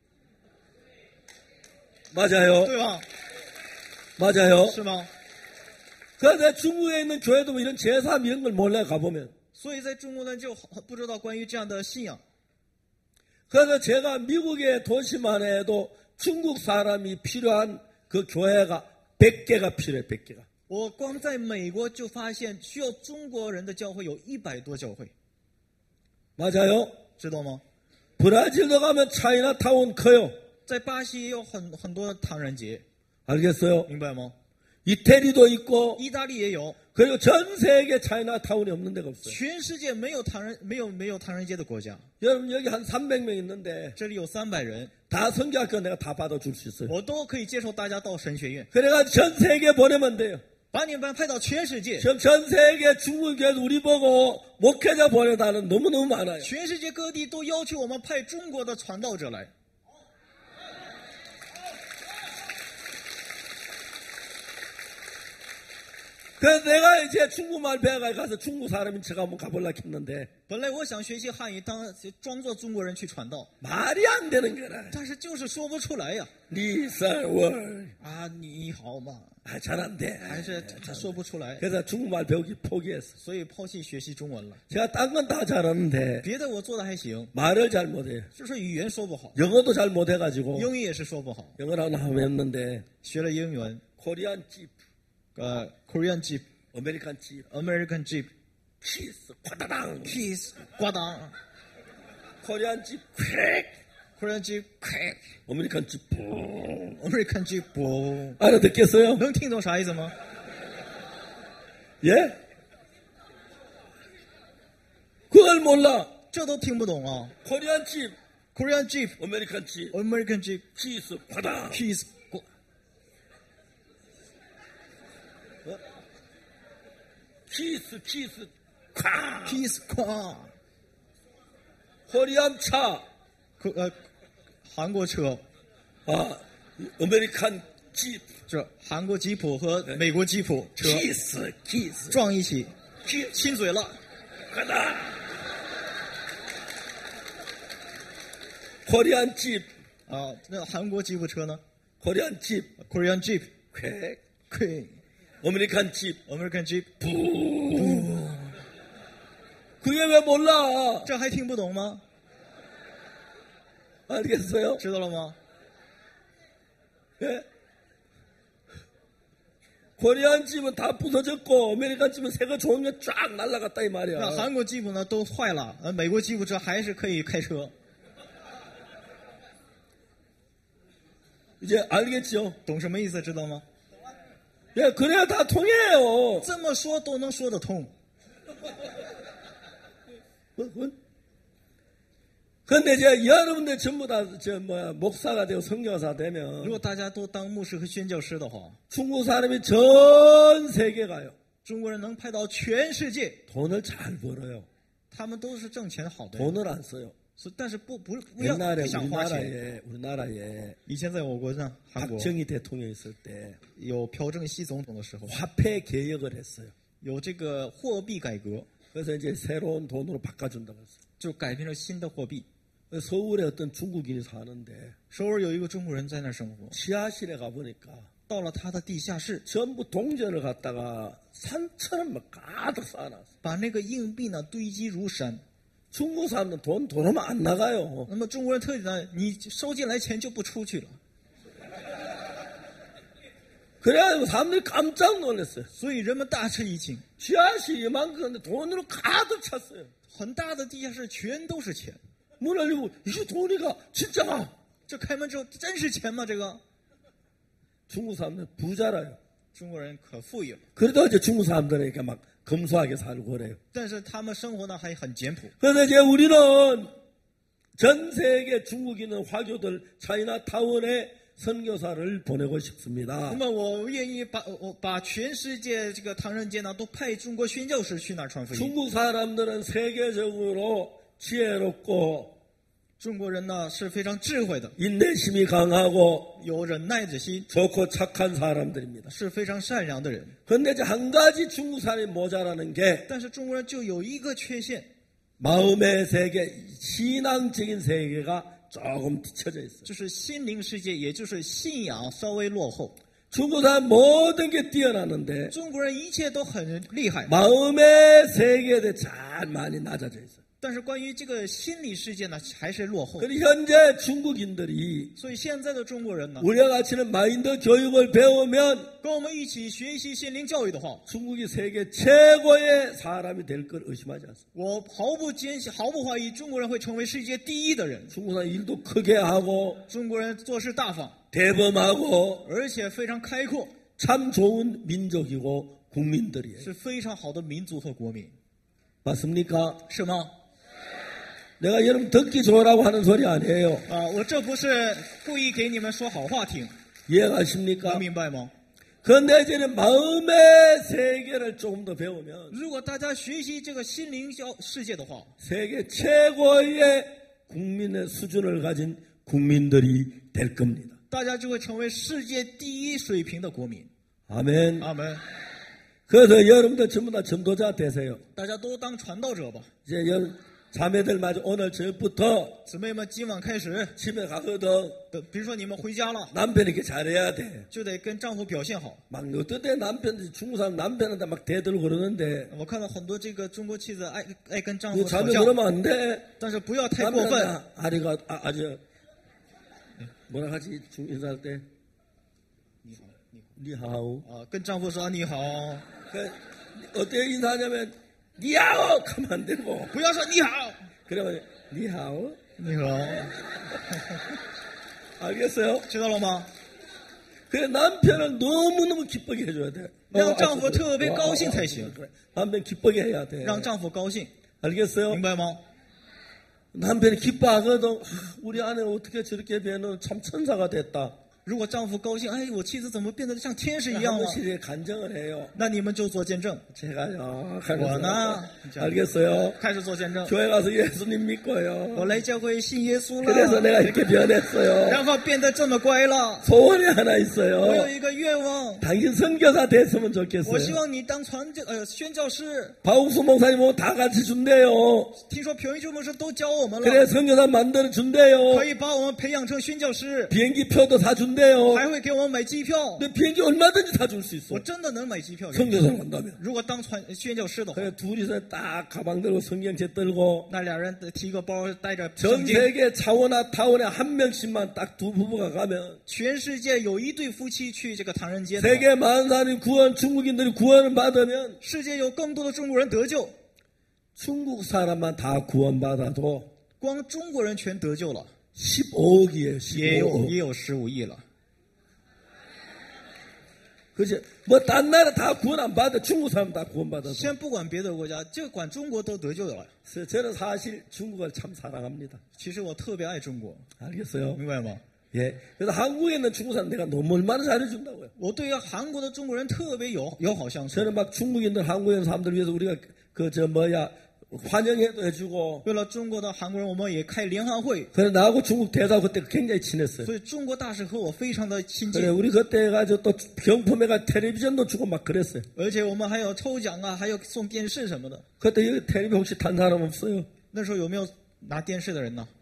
맞아요. 对吧？ 맞아요. 是吗？ 그래서 중국에 있는 교회도 뭐 이런 제삼 이런 걸 몰래 가보면 所以在中国呢，就好不知道关于这样的信仰。 그래서 제가 미국의 도시만 해도 중국 사람이 필요한 그 교회가 백 개가 필요해. 백 개가. 我光在美国就发现，需要中国人的教会有一百多教会， 맞아요. 知道吗？ 브라질도 가면 차이나타운 커요. 在巴西也有很很多唐人节， 알겠어요? 明白吗？ 이태리도 있고 意大利也有， 그리고 전 세계 차이나타운이 없는 데가 없어요. 全世界没有唐人没有没有唐人街的国家。 여러분 여기 한 삼백 명 있는데 这里有三百人， 다 성교학교 내가 다 받아줄 수 있어요. 我都可以接受大家到神学院， 그래가 전 세계 보내면 돼요. 把你们派到全世界， 지금 전 세계 중국교회 우리 보고 목회자 보내다는 너무너무 많아요. 全世界各地都要求我们派中国的传道者来。 그래서 내가 이제 중국말 배워가 가서 중국 사람인 척 한번 가보려고 했는데 本来我想学习汉语，当装作中国人去传道， 말이 안 되는 거라. 但是就是说不出来呀。 니설월 啊，你好嘛， 아, 잘 안 돼. 还是他说不出来， 그래서 중국말 배우기 포기했어. 所以抛弃学习中文了。 제가 딴 건 다 잘하는데 别的我做的还行， 말을 잘 못해요. 就是语言说不好， 영어도 잘 못해가지고 英语也是说不好。 영어를 하나 했는데 学了英文， 코리안 집, 呃 ，Korean Jeep、 아메리칸 집, American Jeep、 키스, 과다당, Kiss、呱当 코리안 집, 퀵, ，Korean Jeep、Quick、 아메리칸 집, 뿡. American Jeep 不， 알아듣겠어요? 能听懂啥意思吗？ 예? 그걸 몰라. 这都听不懂啊 코리안 집, ！Korean Jeep、 아메리칸 집, American Jeep、 키스, 과다당. Kiss、呱 키스, 키스, 쾅. Kiss、呱， 코리안 차, 可呃，韩国车， 아, 아메리칸 집, 这韩国吉普和美国吉普车 키스, 키스, 撞一起， 키스, 亲嘴了。 과다당. 코리안 집, 啊，那韩国吉普车呢 코리안 집, ？Korean Jeep、 쾌, Quick、 아메리칸 집, American Jeep， 그게 왜 몰라? 这还听不懂吗？ 알겠어요? 知道了吗？ 예? 코리안 집은 다 부서졌고 아메리칸 집은 새거 좋은 게 쫙 날라갔다 이 那 말이야. 韩国吉普呢都坏了，呃，美国吉普车还是可以开车， 이제 알겠죠? 懂什么意思知道吗？ 예, 그래야 다 통해요. 这么说都能说得通。 뭐, 뭐? 근데 이제 여러분들 전부 다 저 뭐야 목사가 되고 선교사 如 되면 果大家都当牧师和宣教师的话， 중국 사람이 전 세계 가요. 中国人能派到全世界， 돈을 잘 벌어요. 他们都是挣钱好的人， 돈을 안 써요. 所以但是不不不要 옛날에 不想花钱。 우리나라에 우리나라에 以前在我国呢，韩国 박정희 대통령 있을 때 有朴正熙总统的时候， 화폐 개혁을 했어요. 有这个货币改革， 그래서 이제 새로운 돈으로 바꿔준다고 했어요. 就改变成新的货币。 서울에 어떤 중국인이 사는데 首尔有一个中国人在那儿生活， 지하실에 가보니까 到了他的地下室， 전부 동전을 갖다가 산처럼 막 가득 쌓아놨어요. 把那个硬币呢堆积如山。 중국 사람은 돈 돈하면 안 나가요. 那么中国人特点呢，你收进来钱就不出去了， 그래가지고 사람들이 깜짝 놀랐어요. 所以人们大吃一惊。 지하실 이만큼 돈으로 가득 찼어요. 很大的地下室全都是钱， 문 열리고 이게 돈이가 진짜가. 这开门之后真是钱吗？这个 중국 사람들 부자라요. 中国人可富裕了， 그래도 이제 중국 사람들은 이렇게 막 검소하게 살고 그래요. 但是他们生活呢还很简朴。 그래서 이제 우리는 전 세계 중국에 있는 화교들 차이나타운에 선교사를 보내고 싶습니다. 那么我愿意把我把全世界这个唐人街呢都派中国宣教士去那儿传福音。 중국 사람들은 세계적으로 지혜롭고 中国人呢是非常智慧的， 인내심이 강하고 有忍耐之心， 좋고 착한 사람들입니다. 是非常善良的人。 그런데 이제 한 가지 중국 사람이 모자라는 게 但是中国人就有一个缺陷， 마음의 세계, 신앙적인 세계가 조금 뒤쳐져 있어요. 就是心灵世界，也就是信仰稍微落后。 중국 사람 모든 게 뛰어나는데 中国人一切都很厉害， 마음의 세계에 대해 잘 많이 낮아져 있어요. 但是关于这个心理世界呢，还是落后。 그리고 현재 중국인들이 所以现在的中国人呢， 우리와 같이는 마인드 교육을 배우면 跟我们一起学习心灵教育的话， 중국이 세계 최고의 사람이 될 걸 의심하지 않습니다. 我毫不坚信、毫不怀疑，中国人会成为世界第一的人。 중국 사람 일도 크게 하고 中国人做事大方， 대범하고 而且非常开阔， 참 좋은 민족이고 국민들이에요. 是非常好的民族和国民， 맞습니까? 是吗？ 내가 여러분 듣기 좋으라고 하는 소리 아니에요. 啊，我这不是故意给你们说好话听， 이해가십니까? 能明白吗？ 그런데 이제는 마음의 세계를 조금 더 배우면 如果大家学习这个心灵教世界的话， 세계 최고의 국민의 수준을 가진 국민들이 될 겁니다. 大家就会成为世界第一水平的国民。 아멘. 阿门！ 그래서 여러분들 전부 다 전도자 되세요. 大家都当传道者吧。 이제 여 자매들 마저 오늘 저녁부터 姊妹们，今晚开始， 집에 가거든 的比如说你们回家了， 남편에게 잘해야 돼. 就得跟丈夫表现好。 막 어떨 때 남편 중국 사람 남편한테 막 대들고 그러는데 我看到很多这个中国妻子爱爱跟丈 그 夫吵 자매 架， 그러면 안 돼. 但是不要太过分。 남편한테 아리가 아, 아주 뭐라 하지 중 인사할 때 你好，你 니하오. 好啊，跟丈夫说啊你好， 그 어떻게 인사하냐면 니하오 하면 안 되고 不要说你好， 그러면 니하오. 你好， 알겠어요? 知道了吗？ 그래 남편을 너무너무 기쁘게 해줘야 돼. 让丈夫特别高兴才行， 그래. 남편 기쁘게 해야 돼. 让丈夫高兴， 알겠어요? 明白吗？ 남편이 기뻐하거든. 아, 우리 아내 어떻게 저렇게 변은 참 천사가 됐다. 如果丈夫高兴，哎，我妻子怎么变得像天使一 한 样了？ 번씩 간증을 해요. 那你们就做见证， 제가요. 我呢， 알겠어요? 开始做见证。 교회 가서 예수님 믿고요. 我来教会信耶稣 그래서 了， 내가 이렇게 변했어요. 然后变得这么乖了。 소원이 하나 我有 있어요. 一个愿望， 당신 선교사 됐으면 我希 좋겠어요. 望你当传教呃宣教师。 박욱수 목사님 오늘 다 같이 준대요. 听说朴英牧师都教我们 그래 了， 선교사 만들어 준대요. 可以把我们培养成宣教师， 비행기 표도 사 준대요. 还会给我们买机票。 근데 비행기 얼마든지 사 줄 수 있어. 我真的能买机票给你。 선교사 간다면. 如果当传宣教师的话， 그래 둘이서 딱 가방 들고 성경책 들고 那俩人提个包，带着 전 圣经， 세계 차원아 타원에 한 명씩만 딱 두 부부가 가면 全世界有一对夫妻去这个唐人街的话， 세계 많은 사람이 구원 중국인들이 구원을 받으면 世界有更多的中国人得救， 중국 사람만 다 구원받아도 光中国人全得救了， 십오억이에요. 也有 십오억. 也有十五亿了。 그치? 뭐 딴 나라 다 구원 안 받아. 중국 사람 다 구원받아서. 先不管别的国家，就管中国都得救了。 그래서 저는 사실 중국을 참 사랑합니다. 其实我特别爱中国， 알겠어요? 明白吗？ 예. 그래서 한국에 있는 중국 사람 내가 너무 얼마나 잘해준다고요. 我对于韩国的中国人特别友友好相处。 저는 막 중국인들, 한국에 있는 사람들 위해서 우리가 그 저 뭐야 환영회도 해주고. 为了中国的韩国人，我们也开联欢会， 그래 나하고 중국 대사 그때 굉장히 친했어요. 所以中国大使和我非常的亲 그래 近。 우리 그때 가지고 또 경품회가 텔레비전도 주고 막 그랬어요. 而且我们还有抽奖啊，还有送电视什么的。 그때 여기 텔레비 혹시 탄 사람 없어요? 那时候有没有拿电视的人呢？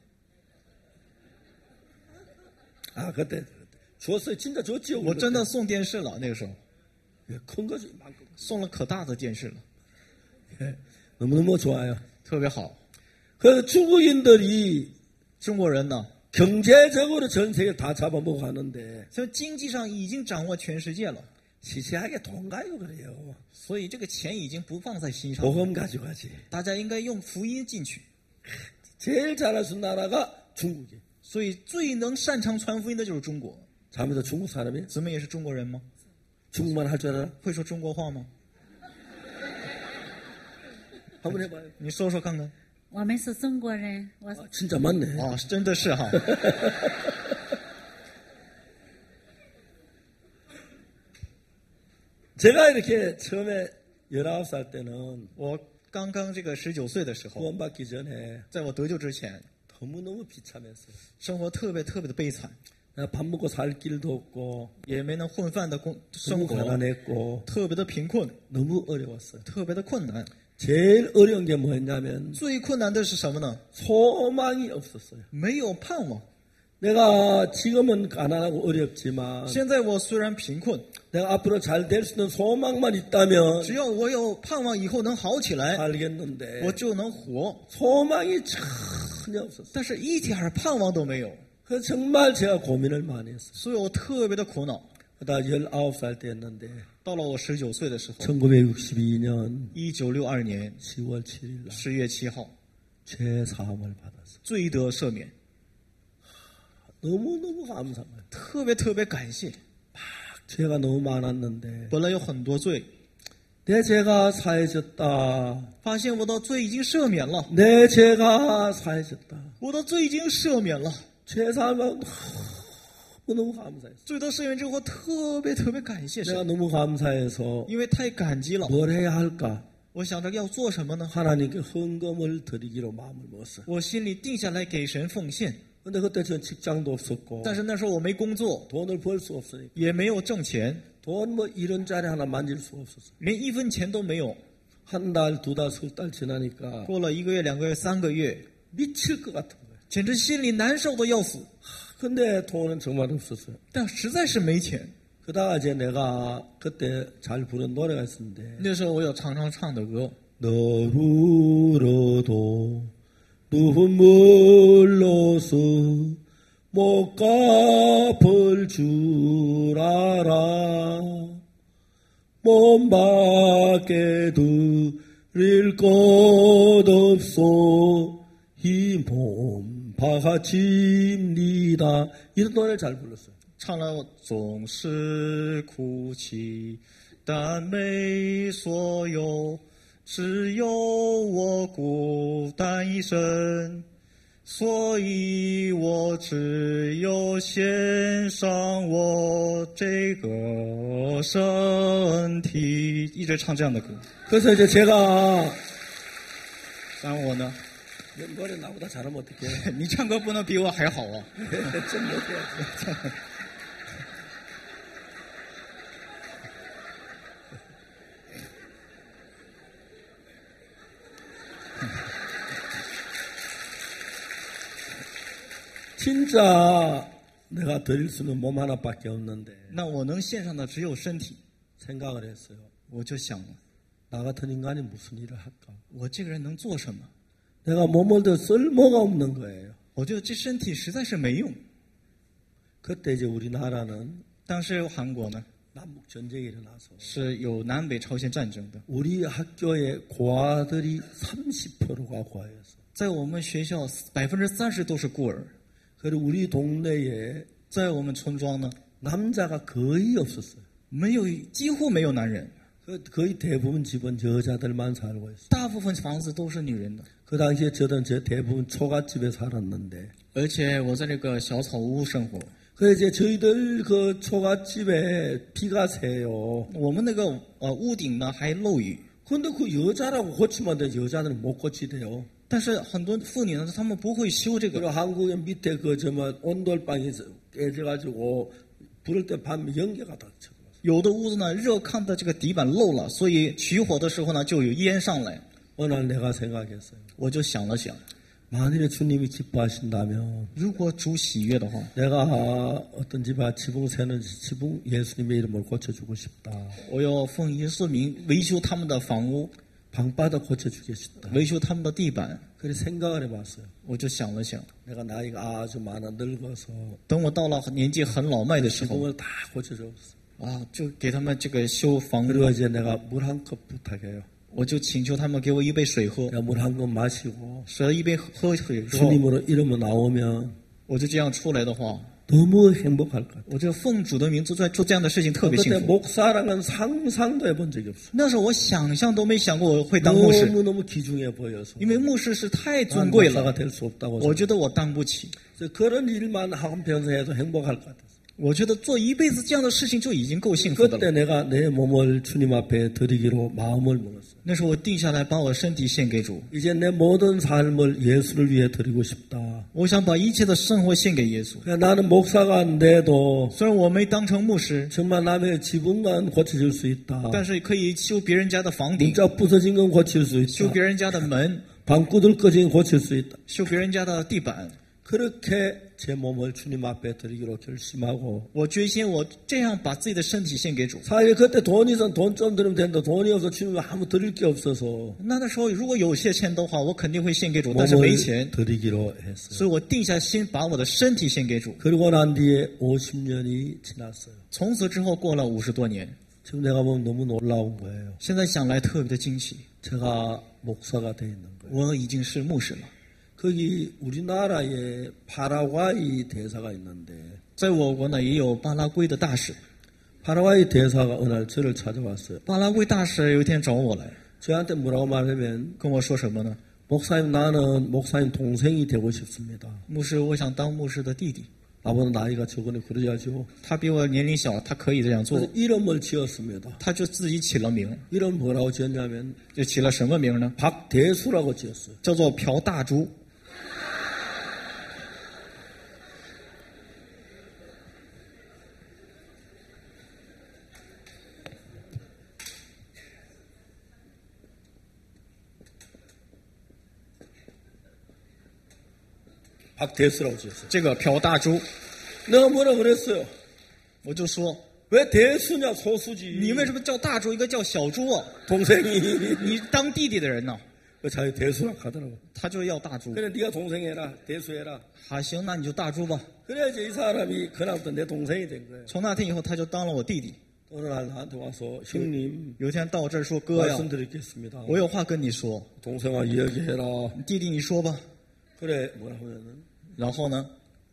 아 그때 줬어요. 진짜 줬지요. 我真的送电视了，那个时候 예, 큰 거지. 만큼. 送了可大的电视了， 예, 너무너무 좋아요. 特别好。 그래서 중국인들이 中国人呢， 경제적으로 전 세계 다 잡아먹어 가는데 在经济上已经掌握全世界了， 시시하게 돈 가요 그래요. 所以这个钱已经不放在心上， 복음 가지고 가지. 大家应该用福音进去。 제일 잘할 수 있는 나라가 중국이에요. 所以最能擅长传福音的就是中国。 자매도 중국 사람이에요? 姊妹也是中国人吗？ 중국말 할 줄 알아? 会说中国话吗？ 한번 해봐요. 你说说看看。 我们是中国人，我 아, 진짜 맞네. 啊，真的是哈。 제가 이렇게 처음에 열아홉 살 때는 我刚刚这个十九岁的时候， 구원받기 전에 在我得救之前， 너무너무 비참했어요. 生活特别特别的悲惨， 내가 밥 먹고 살 길도 없고 也没能混饭的工 너무 生活， 가난했고 特别的贫困， 너무 어려웠어요. 特别的困难。 제일 어려운 게 뭐였냐면 最困难的是什么呢？ 소망이 없었어요. 没有盼望。 내가 지금은 가난하고 어렵지만 现在我虽然贫困， 내가 앞으로 잘 될 수 있는 소망만 있다면 只要我有盼望，以后能好起来， 살겠는데 我就能活。 소망이 전혀 없었어요. 但是一点盼望都没有， 그래서 정말 제가 고민을 많이 했어요. 所以我特别的苦恼。 그러다 열아홉 살 때였는데 到了我十九岁的时候， 천구백육십이 년 一九六二年 시월 칠일 날 十月七号， 죄사함을 받았어요. 罪得赦免， 너무너무 감사해요. 特别特别感谢。 죄가 너무 많았는데 本来有很多罪， 내 죄가 사해졌다. 发现我的罪已经赦免了， 내 죄가 사해졌다. 我的罪已经赦免了。 죄 사하면 너무 감사했어. 罪得赦免之后，特别特别感谢 내가 神， 너무 감사해서 因为太感激了。 뭘 해야 할까? 我想着要做什么呢？ 하나님께 헌금을 드리기로 마음을 먹었어요. 我心里定下来给神奉献。 근데 그때 전 직장도 없었고 但是那时候我没工作， 돈을 벌 수 없으니까 也没有挣钱， 돈 뭐 이런 짜리 하나 만질 수 없었어요. 连一分钱都没有。 한 달, 두 달, 석 달 지나니까 过了一个月、两个月、三个月， 미칠 것 같은 거예요. 简直心里难受的要死。 근데 돈은 정말 없었어요. 但实在是没钱。 그다가 이제 내가 그때 잘 부른 노래가 있었는데 那时候我有常常唱的歌， 널 울어도 눈물로서 못 갚을 줄 알아 몸 밖에 드릴 것 없어 이 몸 바가집니다. 이런 노래를 잘 불렀어요. 唱了总是哭泣，但没所有，只有我孤单一生，所以我只有献上我这个身体。一直唱这样的歌。 그래서 이제 제가 当然我呢， 노래 나보다 잘하면 어떡해. 你唱歌不能比我还好啊。 좀 못해. 진짜 내가 드릴 수는 몸 하나밖에 없는데 那我能献上的只有身体， 생각을 했어요. 我就想了， 나 같은 인간이 무슨 일을 할까? 我这个人能做什么？ 내가 몸을 더 쓸모가 없는 거예요. 我觉得这身体实在是没用。 그때 이제 우리나라는 当时韩国呢 남북 전쟁이 일어나서 是有南北朝鲜战争的， 우리 학교의 고아들이 삼십 퍼센트가 고아였어. 在我们学校百分之三十都是孤儿， 그리고 우리 동네에 在我们村庄呢 남자가 거의 없었어요. 没有几乎没有男人， 그 거의 대부분 집은 여자들만 살고 있어요. 大部分房子都是女人的。 그 당시에 저는 저 대부분 초가집에 살았는데 而且我在这个小草屋生活， 그 이제 저희들 그 초가집에 비가 새요. 我们那个呃屋顶呢还漏雨， 근데 그 여자라고 고치면 돼. 여자들은 못 고치대요. 但是很多妇女呢，她们不会修这 그리고 个， 한국의 밑에 그 저뭐 온돌방이 깨져가지고 부를 때 밤에 연기가 다 쳐. 有的屋子呢热炕的这个底板漏了，所以取火的时候呢就有烟上来。 어느 날 내가 생각했어요. 我就想了想， 만일에 주님이 기뻐하신다면 如果主喜悦的话， 내가 어떤 집에 지붕 새는지 지붕 예수님의 이름을 고쳐주고 싶다. 我要奉耶稣名维修他们的房屋， 방바닥 고쳐주고 싶다. 维修他们的地板。 그래 생각을 해봤어요. 我就想了想， 내가 나이가 아주 많아 늙어서 等我到了年纪很老迈的时候 지붕을 다 고쳐줬어. 啊，就给他们这个修房屋， 그리고 이제 내가 물 한 컵 부탁해요. 我就请求他们给我一杯水喝， 내가 물 한 컵 마시고 舍了一杯喝水之后， 주님으로 이름으로 나오면 我就这样出来的话， 너무 행복할 것 같아요. 我就奉主的名字在做这样的事情特别幸 그때 福。 목사랑은 상상도 해본 적이 없어요. 那时候我想象都没想过我会当牧师， 너무너무 귀중해 보여서 因为牧师是太 난 尊贵 목사가 了， 될 수 없다고 我觉得我当不起。 그래서 그런 일만 하면서 해도 행복할 것 같아요. 我觉得做一辈子这样的事情就已经够幸福的 그때 了。 내가 내 몸을 주님 앞에 드리기로 마음을 먹었어요. 那时候我定下来把我身体献给主， 이제 내 모든 삶을 예수를 위해 드리고 싶다. 我想把一切的生活献给耶稣。 그냥 나는 목사가 안 돼도 虽然我没当成牧师， 정말 남의 지붕만 고쳐줄 수 있다. 但是可以修别人家的房顶， 문자 부서진 건 고칠 수 修 있다. 别人家的门， 방구들 꺼진 건 고칠 수 있다. 修别人家的地板。 그렇게 제 몸을 주님 앞에 드리기로 결심하고 我决心，我这样把自己的身体献给主。 사실 그때 돈이 있으면 돈 좀 들으면 된다. 돈이 없어 주님 아무 드릴 게 없어서 那那时候如果有些钱的话，我肯定会献给主，但是没 몸을 钱， 드리기로 했어요. 所以我定下心把我的身体献给主。 그리고 난 뒤에 오십 년이 지났어요. 从此之后过了五十多年， 지금 내가 보면 너무 놀라운 거예요. 现在想来特别的惊奇， 제가 목사가 돼 있는 거예요. 我已经是牧师了。 거기 우리나라에 파라과이 대사가 있는데 在我国呢也有巴拉圭的大使， 파라과이 대사가 어느 날 저를 찾아왔어요. 巴拉圭大使有一天找我来， 저한테 뭐라고 말하면 跟我说什么呢？ 목사님 나는 목사님 동생이 되고 싶습니다. 牧师，我想当牧师的弟弟。 나보다 나이가 적으니 그러야죠. 他比我年龄小，他可以这样做 그래서 ， 이름을 지었습니다. 他就自己起了名， 이름 뭐라고 지었냐면 就起了什么名呢？ 박대수라고 지었어요. 叫做朴大珠。 박대수라고 지었어요. 这个朴大珠， 내가 뭐라 그랬어요? 我就说 왜 대수냐 소수지. 你为什么叫大珠，一个叫小珠啊？ 동생이 你当弟弟的人呢， 그 자기 대수라고 하더라고. 他就要大珠。 그래 네가 동생 해라. 대수 해라. 好，行，那你就大珠吧。 그래야지 이 사람이 그날부터 내 동생이 된 거예요. 从那天以后，他就当了我弟弟。 어느 날 나한테 와서 형님 有一天到我这儿说：“哥呀， 말씀드리겠습니다. 我有话跟你说， 동생아 이야기해라. 弟弟你说吧。 그래 뭐라 하면은 然后呢，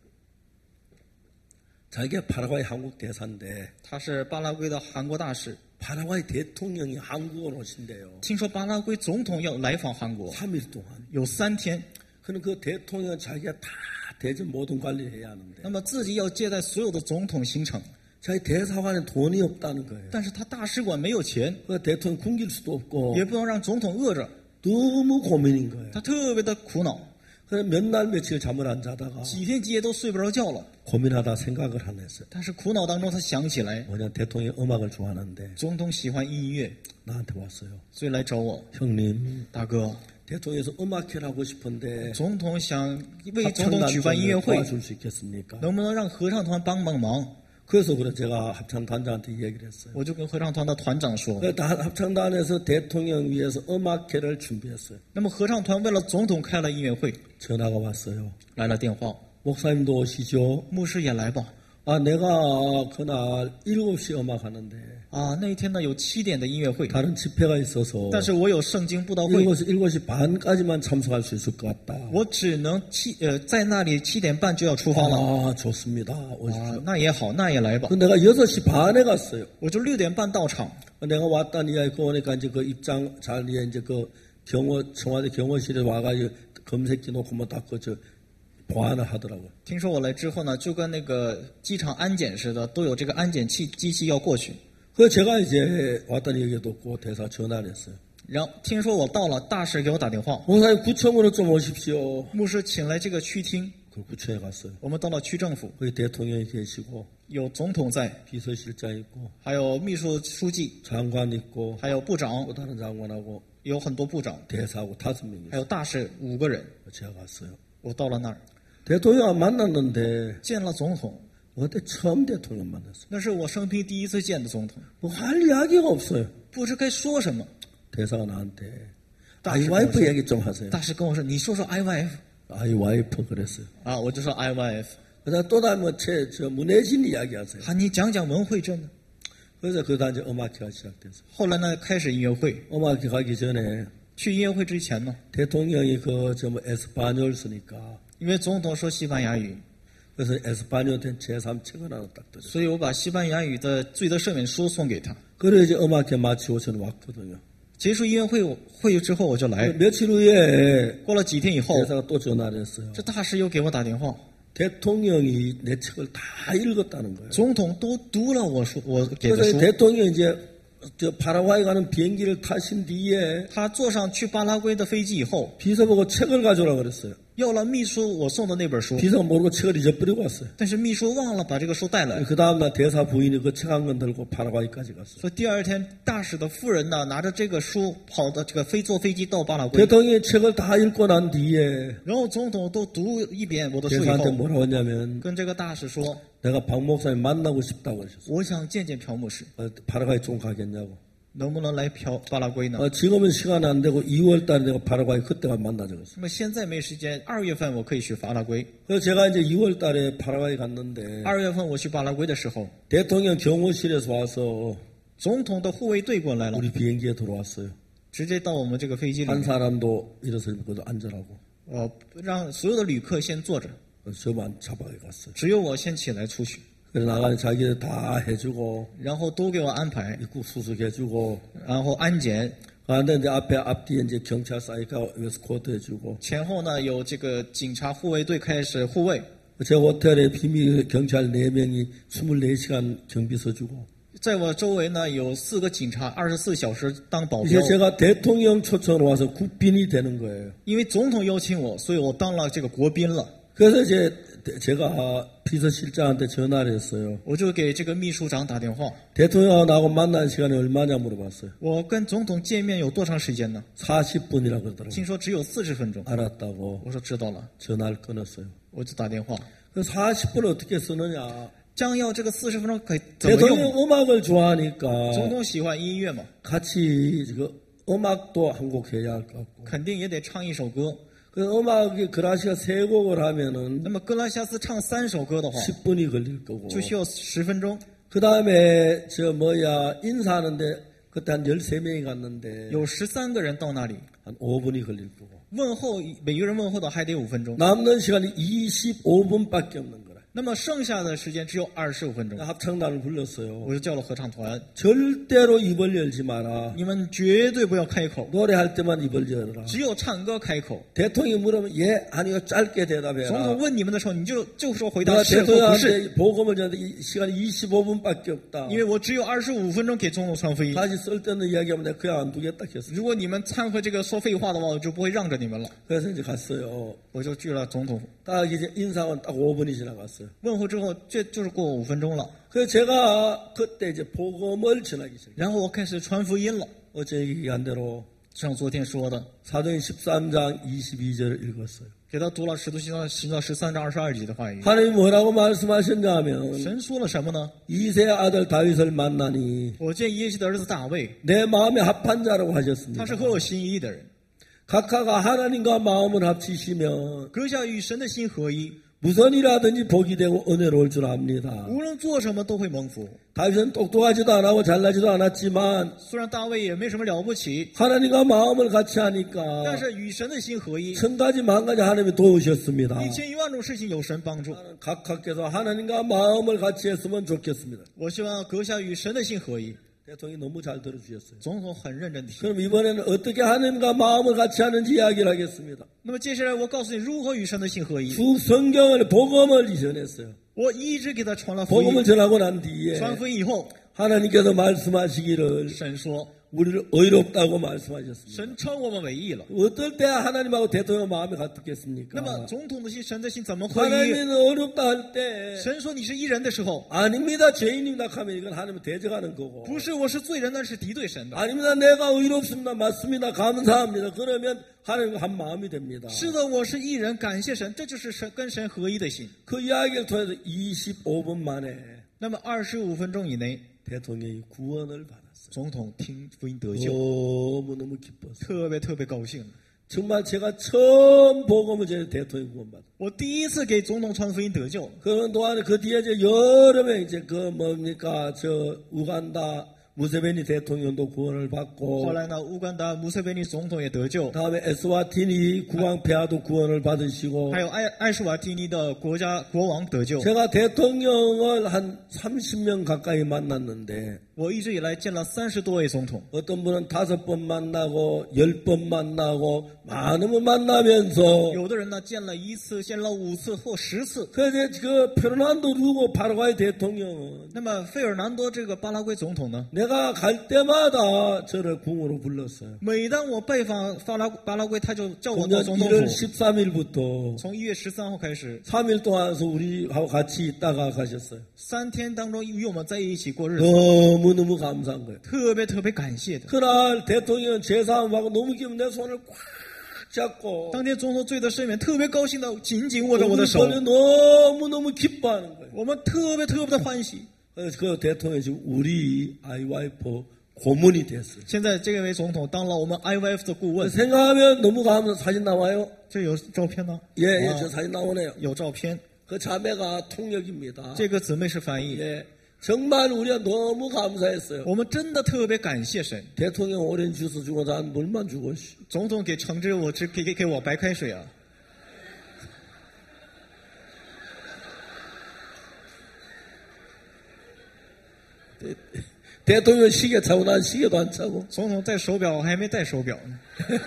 자기가 파라과이 한국 대사인데 他是巴拉圭的韩国大使， 파라과이 대통령이 한국에 오신대요. 听说巴拉圭总统要来访韩国， 삼 일 동안. 有三天， 그는 그 대통령 자기가 다 대전 모든 관리를 해야 하는데 那么自己要接待所有的总统行程， 자기 대사관에 돈이 없다는 거예요. 但是他大使馆没有钱， 그 대통령 굶길 수도 없고 也不能让总统饿着， 너무 고민인 거예요. 他特别的苦恼， 그래서 몇 날 며칠 잠을 안 자다가 几天几夜都睡不着觉了。 고민하다 생각을 하나 했어요. 但是苦恼当中，他想起来， 뭐냐 대통령이 음악을 좋아하는데 总统喜欢音乐， 나한테 왔어요. 所以来找我。 형님 大哥， 대통령에서 음악회를 하고 싶은데 总统想为总统 합창단 举办音乐 좀 会， 도와줄 수 있겠습니까? 能不能让合唱团帮帮忙？ 그래서 그래 제가 합창단장한테 얘기를 했어요. 我就跟合唱团的团长说， 그 다- 합창단에서 대통령 위해서 음악회를 준비했어요. 那么合唱团为了总统开了音乐会， 전화가 왔어요. 来了电话， 목사님도 오시죠? 牧师也来吧。 아 내가 그날 일곱 시 음악 하는데 啊，那一天呢有七点的音乐会， 다른 집회가 있어서 但是我有圣经布道会， 일곱 시 일곱 시 반까지만 참석할 수 있을 것 같다. 我只能七呃在那里七点半就要出发了。 아 좋습니다. 啊 오십시오. ， 那也好，那也来吧 그 。 내가 여섯 시 반에 갔어요. 我就六点半到场， 내가 왔다니 그 오니까 이제 그 입장 자리에 이제 그 경호 청와대 경호실에 와가지고 검색기 놓고 뭐 다 그 저 보안을 하더라고요. 听说我来之后呢，就跟那个机场安检似的，都有这个安检器机器要过去。 그 제가 이제 왔다니 얘기도 없고 대사 전화를 했어요. 然后听说我到了，大使给我打电话， 목사님 구청으로 좀 오십시오. 牧师请来这个区厅， 그 구청에 갔어요. 我们到了区政府， 거기 대통령이 계시고 有总统在， 비서실장 있고 还有秘书书记， 장관 있고 还有部长 또 ， 다른 장관하고 有很多部长， 대사하고 다섯 명이 还有大使五个人。 제가 갔어요. 我到了那儿， 대통령 만났는데 见了总统， 어때 처음 대통령 만났어요. 那是我生平第一次见的总统， 뭐 할 이야기가 없어요. 不知该说什么。 대사가 나한테 딱 아이 와이프 싶었어요. 얘기 좀 하세요. 大使跟我说：“你说说 I Y F 아이 와이프 그랬어요. 啊。”我就说 I Y F。 그다음 또 다른 뭐저 문혜진 이야기하세요. 啊，你讲讲文慧珍。 그래서 그다 이제 음악회가 시작됐어요. 后来呢，开始音乐会。 음악회 가기 전에 去音乐会之前呢， 대통령이 그저뭐 에스파뇰 쓰니까 因为总统说西班牙语， 그래서 에스파뇰 된 제삼 책을 하나 딱 들었어요. 所以我把西班牙语的罪得赦免书送给他。 그래 이제 음악회 마치고 저는 왔거든요. 结束音乐会会议之后，我就来。 며칠 후에 过了几天以后， 대사가 또 전화를 했어요. 这大使又给我打电话， 대통령이 내 책을 다 읽었다는 거예요. 总统都读了我说我给的 그래서 书。 대통령이 이제 저 파라과이 가는 비행기를 타신 뒤에 他坐上去巴拉圭的飞机以后， 비서 보고 책을 가져오라 그랬어요. 要了秘书我送的那本书， 비서가 모르고 책을 잊어버리고 왔어요. 但是秘书忘了把这个书带来， 그 다음날 대사 부인이 그 책 한 권 들고 파라과이까지 갔어요. 所以第二天大使的夫人呢拿着这个书跑到这个飞坐飞机到巴拉圭， 대통령이 책을 다 읽고 난 뒤에 然后总统都读一遍我的书以 대사한테 后， 뭐라고 했냐면 跟这个大使说， 내가 박 목사님 만나고 싶다고 하셨어요. 我想见见朴牧师， 어, 파라과이 좀 가겠냐고. 能不能来朴巴拉圭呢？ 어, 지금은 시간 안 되고 이월 달에 내가 파라과이 그때가 만나자고 했어요. 那么现在没时间，二月份我可以去巴拉圭。 그래서 제가 이제 이월 달에 파라과이 갔는데 二月份我去巴拉圭的时候， 대통령 경호실에서 와서 总统的护卫队过来了， 우리 비행기에 들어왔어요. 直接到我们这个飞机里 한 面， 사람도 일어서 거기서 앉으라고. 呃，让所有的旅客先坐着， 저만 잡아가 갔어요. 只有我先起来出去。 그래 나가는 자기들 다 해주고 然后都给我安排， 입국 수속해주고 然后安检， 가는데 이제 앞에 앞뒤에 이제 경찰 사이가 에스코트 해주고 前后呢有这个警察护卫队开始护卫。 제 호텔에 비밀 경찰 네 명이 이십사 시간 경비 서주고 在我周围呢有四个警察，二十四小时当保 이제 镖。 제가 대통령 초청으로 와서 국빈이 되는 거예요. 因为总统邀请我，所以我当了这个国宾了。 그래서 이제 제가 비서실장한테 전화를 했어요. 我就给这个秘书长打电话， 대통령하고 나하고 만난 시간이 얼마냐 물어봤어요. 我跟总统见面有多长时间呢？ 사십 분이라 그러더라고요. 听说只有四十分钟。 알았다고 我说知道了， 전화를 끊었어요. 我就打电话。 그 사십 분을 어떻게 쓰느냐. 将要这个四十分钟可以怎么用？ 대통령 음악을 좋아하니까 总统喜欢音乐嘛， 같이 그 음악도 한 곡 해야 할 것 같고. 肯定也得唱一首歌。 그 음악이 그라시아 세 곡을 하면은 那么格拉西亚斯唱三首歌的话， 십 분이 걸릴 거고. 就需要十分钟。 그 다음에 저 뭐야 인사하는데 그때 한 열세 명이 갔는데 有十三个人到那里 한 오 분이 걸릴 거고. 问候，每个人问候的还得五分钟。 남는 시간이 이십오 분밖에 없는 거라. 那么剩下的时间只有二十五分钟， 합창단을 불렀어요. 我就叫了合唱团， 절대로 입을 열지 마라. 你们绝对不要开口， 노래할 때만 입을 열어라. 只有唱歌开口。 대통령이 물으면 예 아니요 짧게 总统 대답해라. 问你们的时候，你就就说回答 내가 是或不是， 대통령한테 복음을 전하는데 이 시간이 이십오 분밖에 없다. 因为我只有二十五分钟给总统传福音。 다시 쓸데없는 이야기하면 내가 그냥 안 두겠다 했어요. 如果你们掺和这个说废话的话，我就不会让着你们了。 그래서 이제 갔어요. 我就去了总统 딱 이제 인상은 딱 오 분이 지나갔어요. 问候之后，这就是过五分钟了。 그래서 제가 그때 이제 복음을 전하기 시작했어요. 然后我开始传福音了， 어제 얘기한 대로 像昨天说的， 사도행 십삼 장 이십이 절을 읽었어요. 给他读了《使徒行传》十章十三章二十二节的话语。 하나님 뭐라고 말씀하셨냐 하면 神说了什么呢？ 이세 아들 다윗을 만나니 我见耶西的儿子大卫， 내 마음에 합한 자라고 他 하셨습니다. 是合我心意的人， 각하가 하나님과 마음을 합치시면 阁下与神的心合一， 무슨 일하든지 복이 되고 은혜로울 줄 압니다. 无论做什么都会蒙福。 다윗은 똑똑하지도 않고 잘나지도 않았지만 虽然大卫也没什么了不起， 하나님과 마음을 같이 하니까 但是与神的心合一， 천 가지 만 가지 하나님이 도우셨습니다. 一千一万种事情有神帮助。 각하께서 하나님과 마음을 같이 했으면 좋겠습니다. 我希望阁下与神的心合一。 대통령이 너무 잘 들어주셨어요. 总统很认真听。 그럼 이번에는 어떻게 하나님과 마음을 같이 하는지 이야기를 하겠습니다. 那么接下来我告诉你如何与神的心合一。 쭉 성경을 복음을 전했어요. 我一直给他传了福音 복음을 ， 전하고 난 뒤에 传福音以后， 하나님께서 말씀하시기를 神说， 우리를 의롭다고 말씀하셨습니다. 神称我们为义了。 어떨 때 하나님하고 대통령 마음이 같겠습니까? 那么总统的心、神的心怎么合一？ 하나님은 어렵다 할 때 神说你是义人的时候， 아닙니다. 죄인입니다 하면 이건 하나님을 대적하는 거고 不是我是罪人，那是敌对神的。 아닙니다. 내가 의롭습니다. 맞습니다. 감사합니다. 그러면 하나님과 한 마음이 됩니다. 是的，我是义人，感谢神，这就是神跟神合一的心。 그 이야기를 통해서 이십오 분 만에 那么二十五分钟以内， 대통령이 구원을 받았어요. 总统听福音得救， 너무너무 기뻤어요. 特别特别高兴。 정말 제가 처음 복음을 전해 대통령 구원받았어요. 我第一次给总统传福音得救， 그런 동안에 그 뒤에 이제 여러 명 이제 그 뭡니까 저 우간다 무세베니 대통령도 구원을 后 받고 来呢，乌干达穆塞贝尼总统也得救， 다음에 에스와티니 국왕폐하도 구원을 받으시고 还有埃埃什瓦蒂尼的国家国王得救。 제가 대통령을 한 삼십 명 가까이 만났는데 我一直以来见了三十多位总统， 어떤 분은 다섯 번 만나고 열 번 만나고 많은 분 만나면서 有的人呢见了一次，见了五次或十次。 그래서 그 페르난도 루고 파라과이 대통령은 那么费尔南多这个巴拉圭总统呢， 내가 갈 때마다 저를 궁으로 불렀어요. 每当我拜访巴拉巴拉圭，他就叫我到 작년 总统 일월 府。 십삼 일부터 从一月十三号开始， 삼 일 동안서 우리하고 같이 있다가 가셨어요. 三天当中与我们在一起过日子， 너무너무 감사한 거예요. 特别特别感谢的。 그날 대통령 제사함하고 너무 기분 내 손을 꽉 잡고 当天总统罪的赦免，特别高兴的紧紧握着我的手， 우리 너무너무 기뻐하는 거예요. 我们特别特别的欢喜。 그래서 그 대통령이 지금 우리 아이와이프 고문이 됐어요. 现在这位总统当了我们 I V F 的顾问， 생각하면 너무 감사. 사진 나와요? 这有照片吗？ 예, 예, 啊 저 사진 나오네요. 有照片。 그 자매가 통역입니다. 这个姊妹是翻译， 예, 정말 우리가 너무 감사했어요. 我们真的特别感谢神。 대통령 오렌지 주스 주고 난 물만 주고. 总统给橙汁，我只给给给我白开水啊。 대통령 시계 차고 난 시계도 안 차고 总统戴手表，我还没戴手表呢。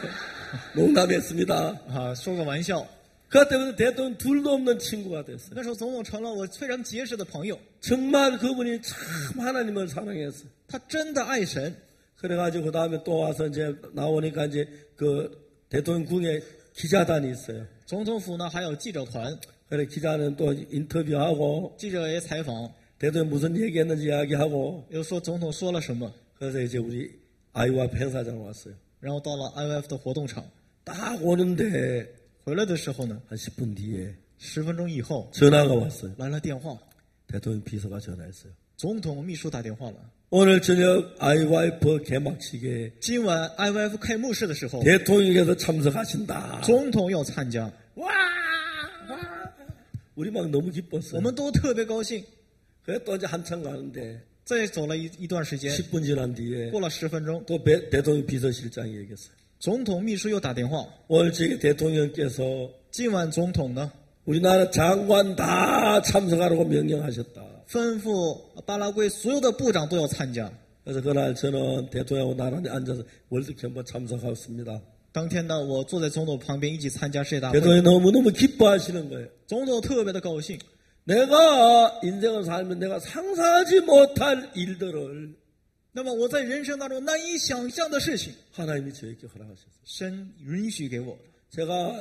농담했습니다. 啊，说个玩笑。 그 때문에 대통령 둘도 없는 친구가 됐어요. 那时候总统成了我非常结实的朋友， 정말 그분이 참 하나님을 사랑했어요. 他真的爱神。 그래가지고 그 다음에 또 와서 이제 나오니까 이제 그 대통령궁에 기자단이 있어요. 总统府呢还有记者团， 그래 기자는 또 인터뷰하고 记者也采访， 대통령 무슨 얘기했는지 이야기하고 又说总统说了什么， 그래서 이제 우리 아이와이에프 행사장 왔어요. 然后到了 I V F 的活动场， 딱 오는데 回来的时候呢， 한 십 분 뒤에 十分钟以后 전화가 왔어요. 来了电话， 대통령 비서가 전화했어요. 总统秘书打电话了。 오늘 저녁 아이와이에프 개막식에 今晚 I V F 开幕式的时候， 대통령께서 참석하신다. 总统要参加， 와! 와! 우리 막 너무 我 기뻤어요. 们都特别高兴。 그래 또 이제 한참 가는데 再走了一一段时间， 십 분 지난 뒤에 过了十分钟， 또 배- 대통령 비서실장이 얘기했어요. 总统秘书又打电话， 오늘 저기 대통령께서 今晚总统呢 우리나라 장관 다 참석하라고 명령하셨다. 吩咐巴拉圭所有的部长都要参加。 그래서 그날 저는 대통령하고 나란히 앉아서 월드캠프 참석하였습니다. 当天呢，我坐在总统旁边一起参加世界大会， 대통령이 너무너무 기뻐하시는 거예요. 总统特别的高兴。 내가 인생을 살면 내가 상상하지 못할 일들을 那么我在人生当中难以想象的事情， 하나님이 저에게 허락하셨어요. 神允许给我的。 제가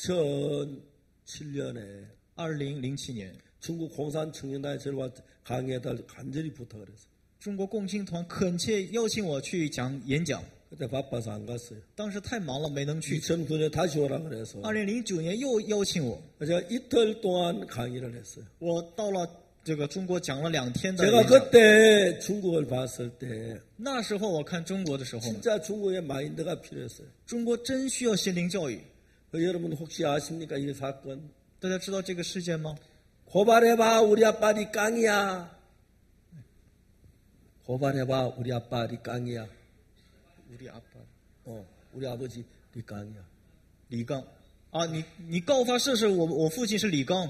이천칠 년에 二零零七年， 중국 공산 청년단에 저를 와 강의해달 간절히 부탁을 했어요. 中国共青团恳切邀请我去讲演讲， 그때 바빠서 안 갔어요. 当时太忙了没能去。 이천구 년에 다시 오라 그래서 二零零九年又邀请我， 제가 이틀 동안 강의를 했어요. 我到了这个中国讲了两天的 제가 演讲。 그때 중국을 봤을 때 那时候我看中国的时候呢， 진짜 중국의 마인드가 필요했어요. 中国真需要心灵教育。 그 여러분 혹시 아십니까 이 사건? 大家知道这个事件吗？ 고발해봐 우리 아빠 니 깡이야. 고발해봐 우리 아빠 니 깡이야. 우리 아빠 어, 우리 아버지 니 깡이야. 李刚啊，你你告发试试我我父亲是李刚，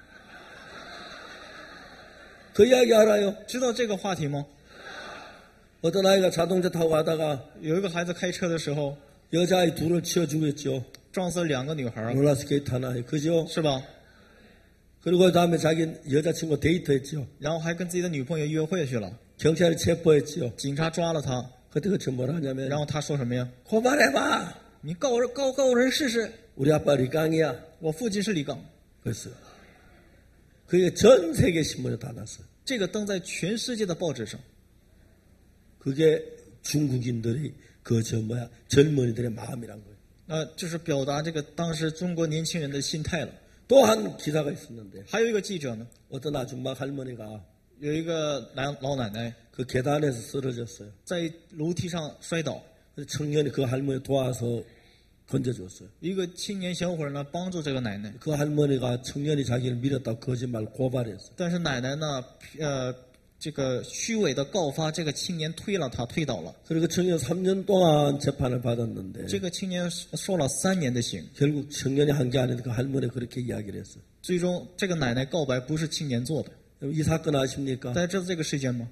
그 이야기 알아요? 知道这个话题吗？ 어떤 아이가 자동차 타고 가다가 有一个孩子开车的时候 여자아이 둘을 치어 죽였죠. 撞死了两个女孩， 롤러스케이트 하나에 그죠? 是吧？ 그리고 다음에 자기 여자친구 데이트했죠. 然后还跟自己的女朋友约会去了， 경찰이 체포했죠. 警察抓了他， 그때 그 뭐라 하냐면 然后他说什么呀？ 고발해봐 你告人告告人试试， 우리 아빠 니 깡이야. 我父亲是李刚。 그랬어요. 그게 전 세계 신문에 다 났어요. 这个登在全世界的报纸上， 그게 중국인들의 그 저 뭐야 젊은이들의 마음이란 거예요. 那、就是表达这个当时中国年轻人的心态了。 또 한 기사가 있었는데 还有一个记者呢， 어떤 아줌마 할머니가 有一个老老奶奶 그 계단에서 쓰러졌어요. 在楼梯上摔倒， 그래서 청년이 그 할머니 도와서 건져줬어요. 一个青年小伙呢帮助这个奶奶， 그 할머니가 청년이 자기를 밀었다고 거짓말 고발했어요. 但是奶奶呢，呃，这个虚伪的告发这个青年推了他，推倒了。 그리고 청년 삼 년 동안 재판을 받았는데 这个青年受了三年的刑， 결국 청년이 한 게 아닌데 그 할머니 그렇게 이야기를 했어요. 最终这个奶奶告白不是青年做的。 이 사건 아십니까? 大家知道这个事件吗？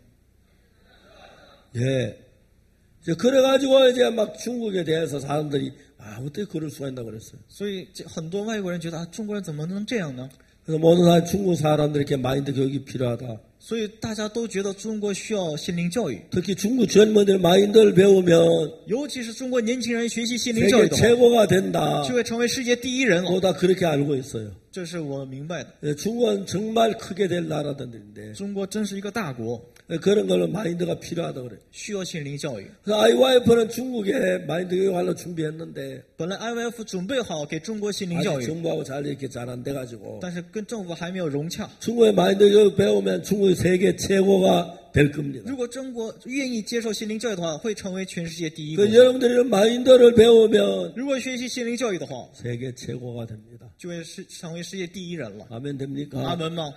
예. 이제 그래가지고 이제 막 중국에 대해서 사람들이 아 어떻게 그럴 수가 있나 그랬어요. 所以这很多外国人觉得啊，中国人怎么能这样呢？ 그래서 모든 사람 중국 사람들에게 마인드 교육이 필요하다. 所以大家都觉得中国需要心灵教育， 특히 중국 젊은이들 마인드를 배우면 尤其是中国年轻人学习心灵教育 세계 的话， 최고가 된다. 就会成为世界第一人了。 다 그렇게 알고 있어요. 这是我明白的。 예, 중국은 정말 크게 될 나라들인데 中国真是一个大国， 예, 그런 걸로 마인드가 필요하다고 그래요. 需要心灵教育。 그래서 아이와이에프는 중국에 마인드 교육하려고 준비했는데 本来 I V F 准备好给中国心灵教 아직 育， 정부하고 잘 이렇게 잘 안 돼가지고 但是跟政府还没有融洽。 중국의 마인드 교육 배우면 중국이 세계 최고가 될 겁니다. 如果中国愿意接受心灵教育的话，会成为全世界第一国 그 。 여러분들이 마인드를 배우면 如果学习心灵教育的话， 세계 최고가 됩니다. 就会是成为世界第一人了。 아멘 됩니까? 阿门吗？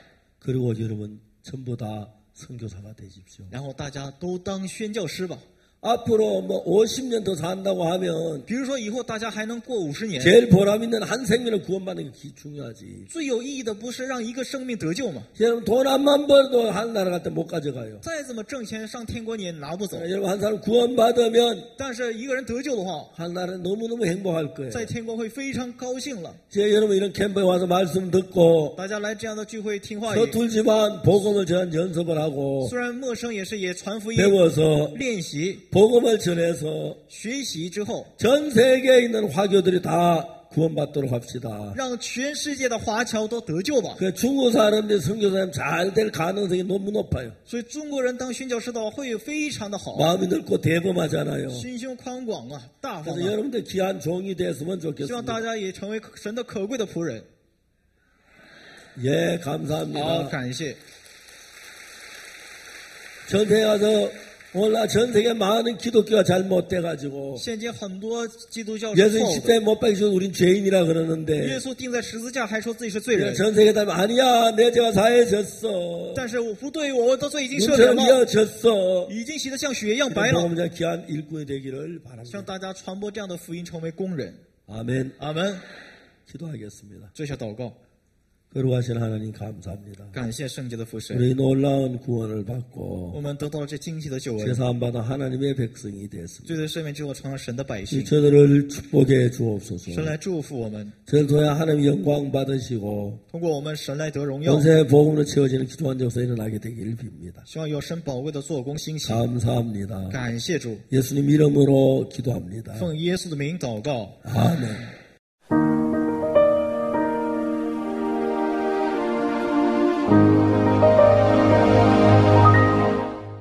그리고 여러분 전부 다 선교사가 되십시오. 然后大家都当宣教师吧。 앞으로 뭐 오십 년 더 산다고 하면 比如说以后大家还能过五十年， 제일 보람 있는 한 생명을 구원받는 게 기- 중요하지. 最有意义的不是让一个生命得救吗？ 여러분 돈 한만 벌어도 하늘나라 갈 때 못 가져가요. 再怎么挣钱上天国你也拿不走。 여러분 한 사람 구원받으면 但是一个人得救的话， 하늘나라는 너무너무 행복할 거예요. 在天国会非常高兴了。 제 여러분 이런 캠프에 와서 말씀 듣고 大家来这样的聚会听话语， 서툴지만 복음을 전 연습을 하고 虽然陌生，也是也传福音、 배워서 练习、 복음을 전해서 学习之后， 전 세계에 있는 화교들이 다 구원받도록 합시다. 让全世界的华侨都得救吧。 그 중국 사람들 선교사님 잘 될 가능성이 너무 높아요. 所以中国人当宣教师的话会非常的好， 마음이 넓고 대범하잖아요. 心胸宽广啊，大方 그래서 啊。 여러분들 귀한 종이 됐으면 希望大 좋겠습니다. 家也成为神的可贵的仆人。 예, 好， 감사합니다. 感谢。 전세에 가서 오늘날 전 세계 많은 기독교가 잘못돼가지고 现今很多基督教是 예수 错误的， 십자가에 못 박히셔서 우린 죄인이라 耶 그러는데 稣钉在十字架还说自己是罪人， 전 세계 사람 아니야 내 죄가 사해졌어 但是我不对，我的罪已经赦免 눈처럼 了， 이어졌어 已经洗得像雪一样白了。 복음자 귀한 일꾼이 되기를 希望 바랍니다. 大家传播这样的福音，成为工人。 아멘. 阿门。 기도하겠습니다. 做一下祷告， 거룩하신 하나님 감사합니다. 感谢圣洁的父神， 우리 놀라운 구원을 我 받고 们得到了这惊奇的救恩， 죄사함받아 하나님의 백성이 됐습니다. 罪的赦免之后成了神的百姓。 저들을 축복해 주옵소서. 神来祝福我们， 저를 통해 하나님 영광 받으시고 通过我们神来得荣耀。 전세 복음으로 채워지는 기도한 역사 일어나게 되기를 빕니다. 希望有神宝贵的做工兴起。 감사합니다. 感谢主， 예수님 이름으로 기도합니다. 奉耶稣的名祷告。 아멘.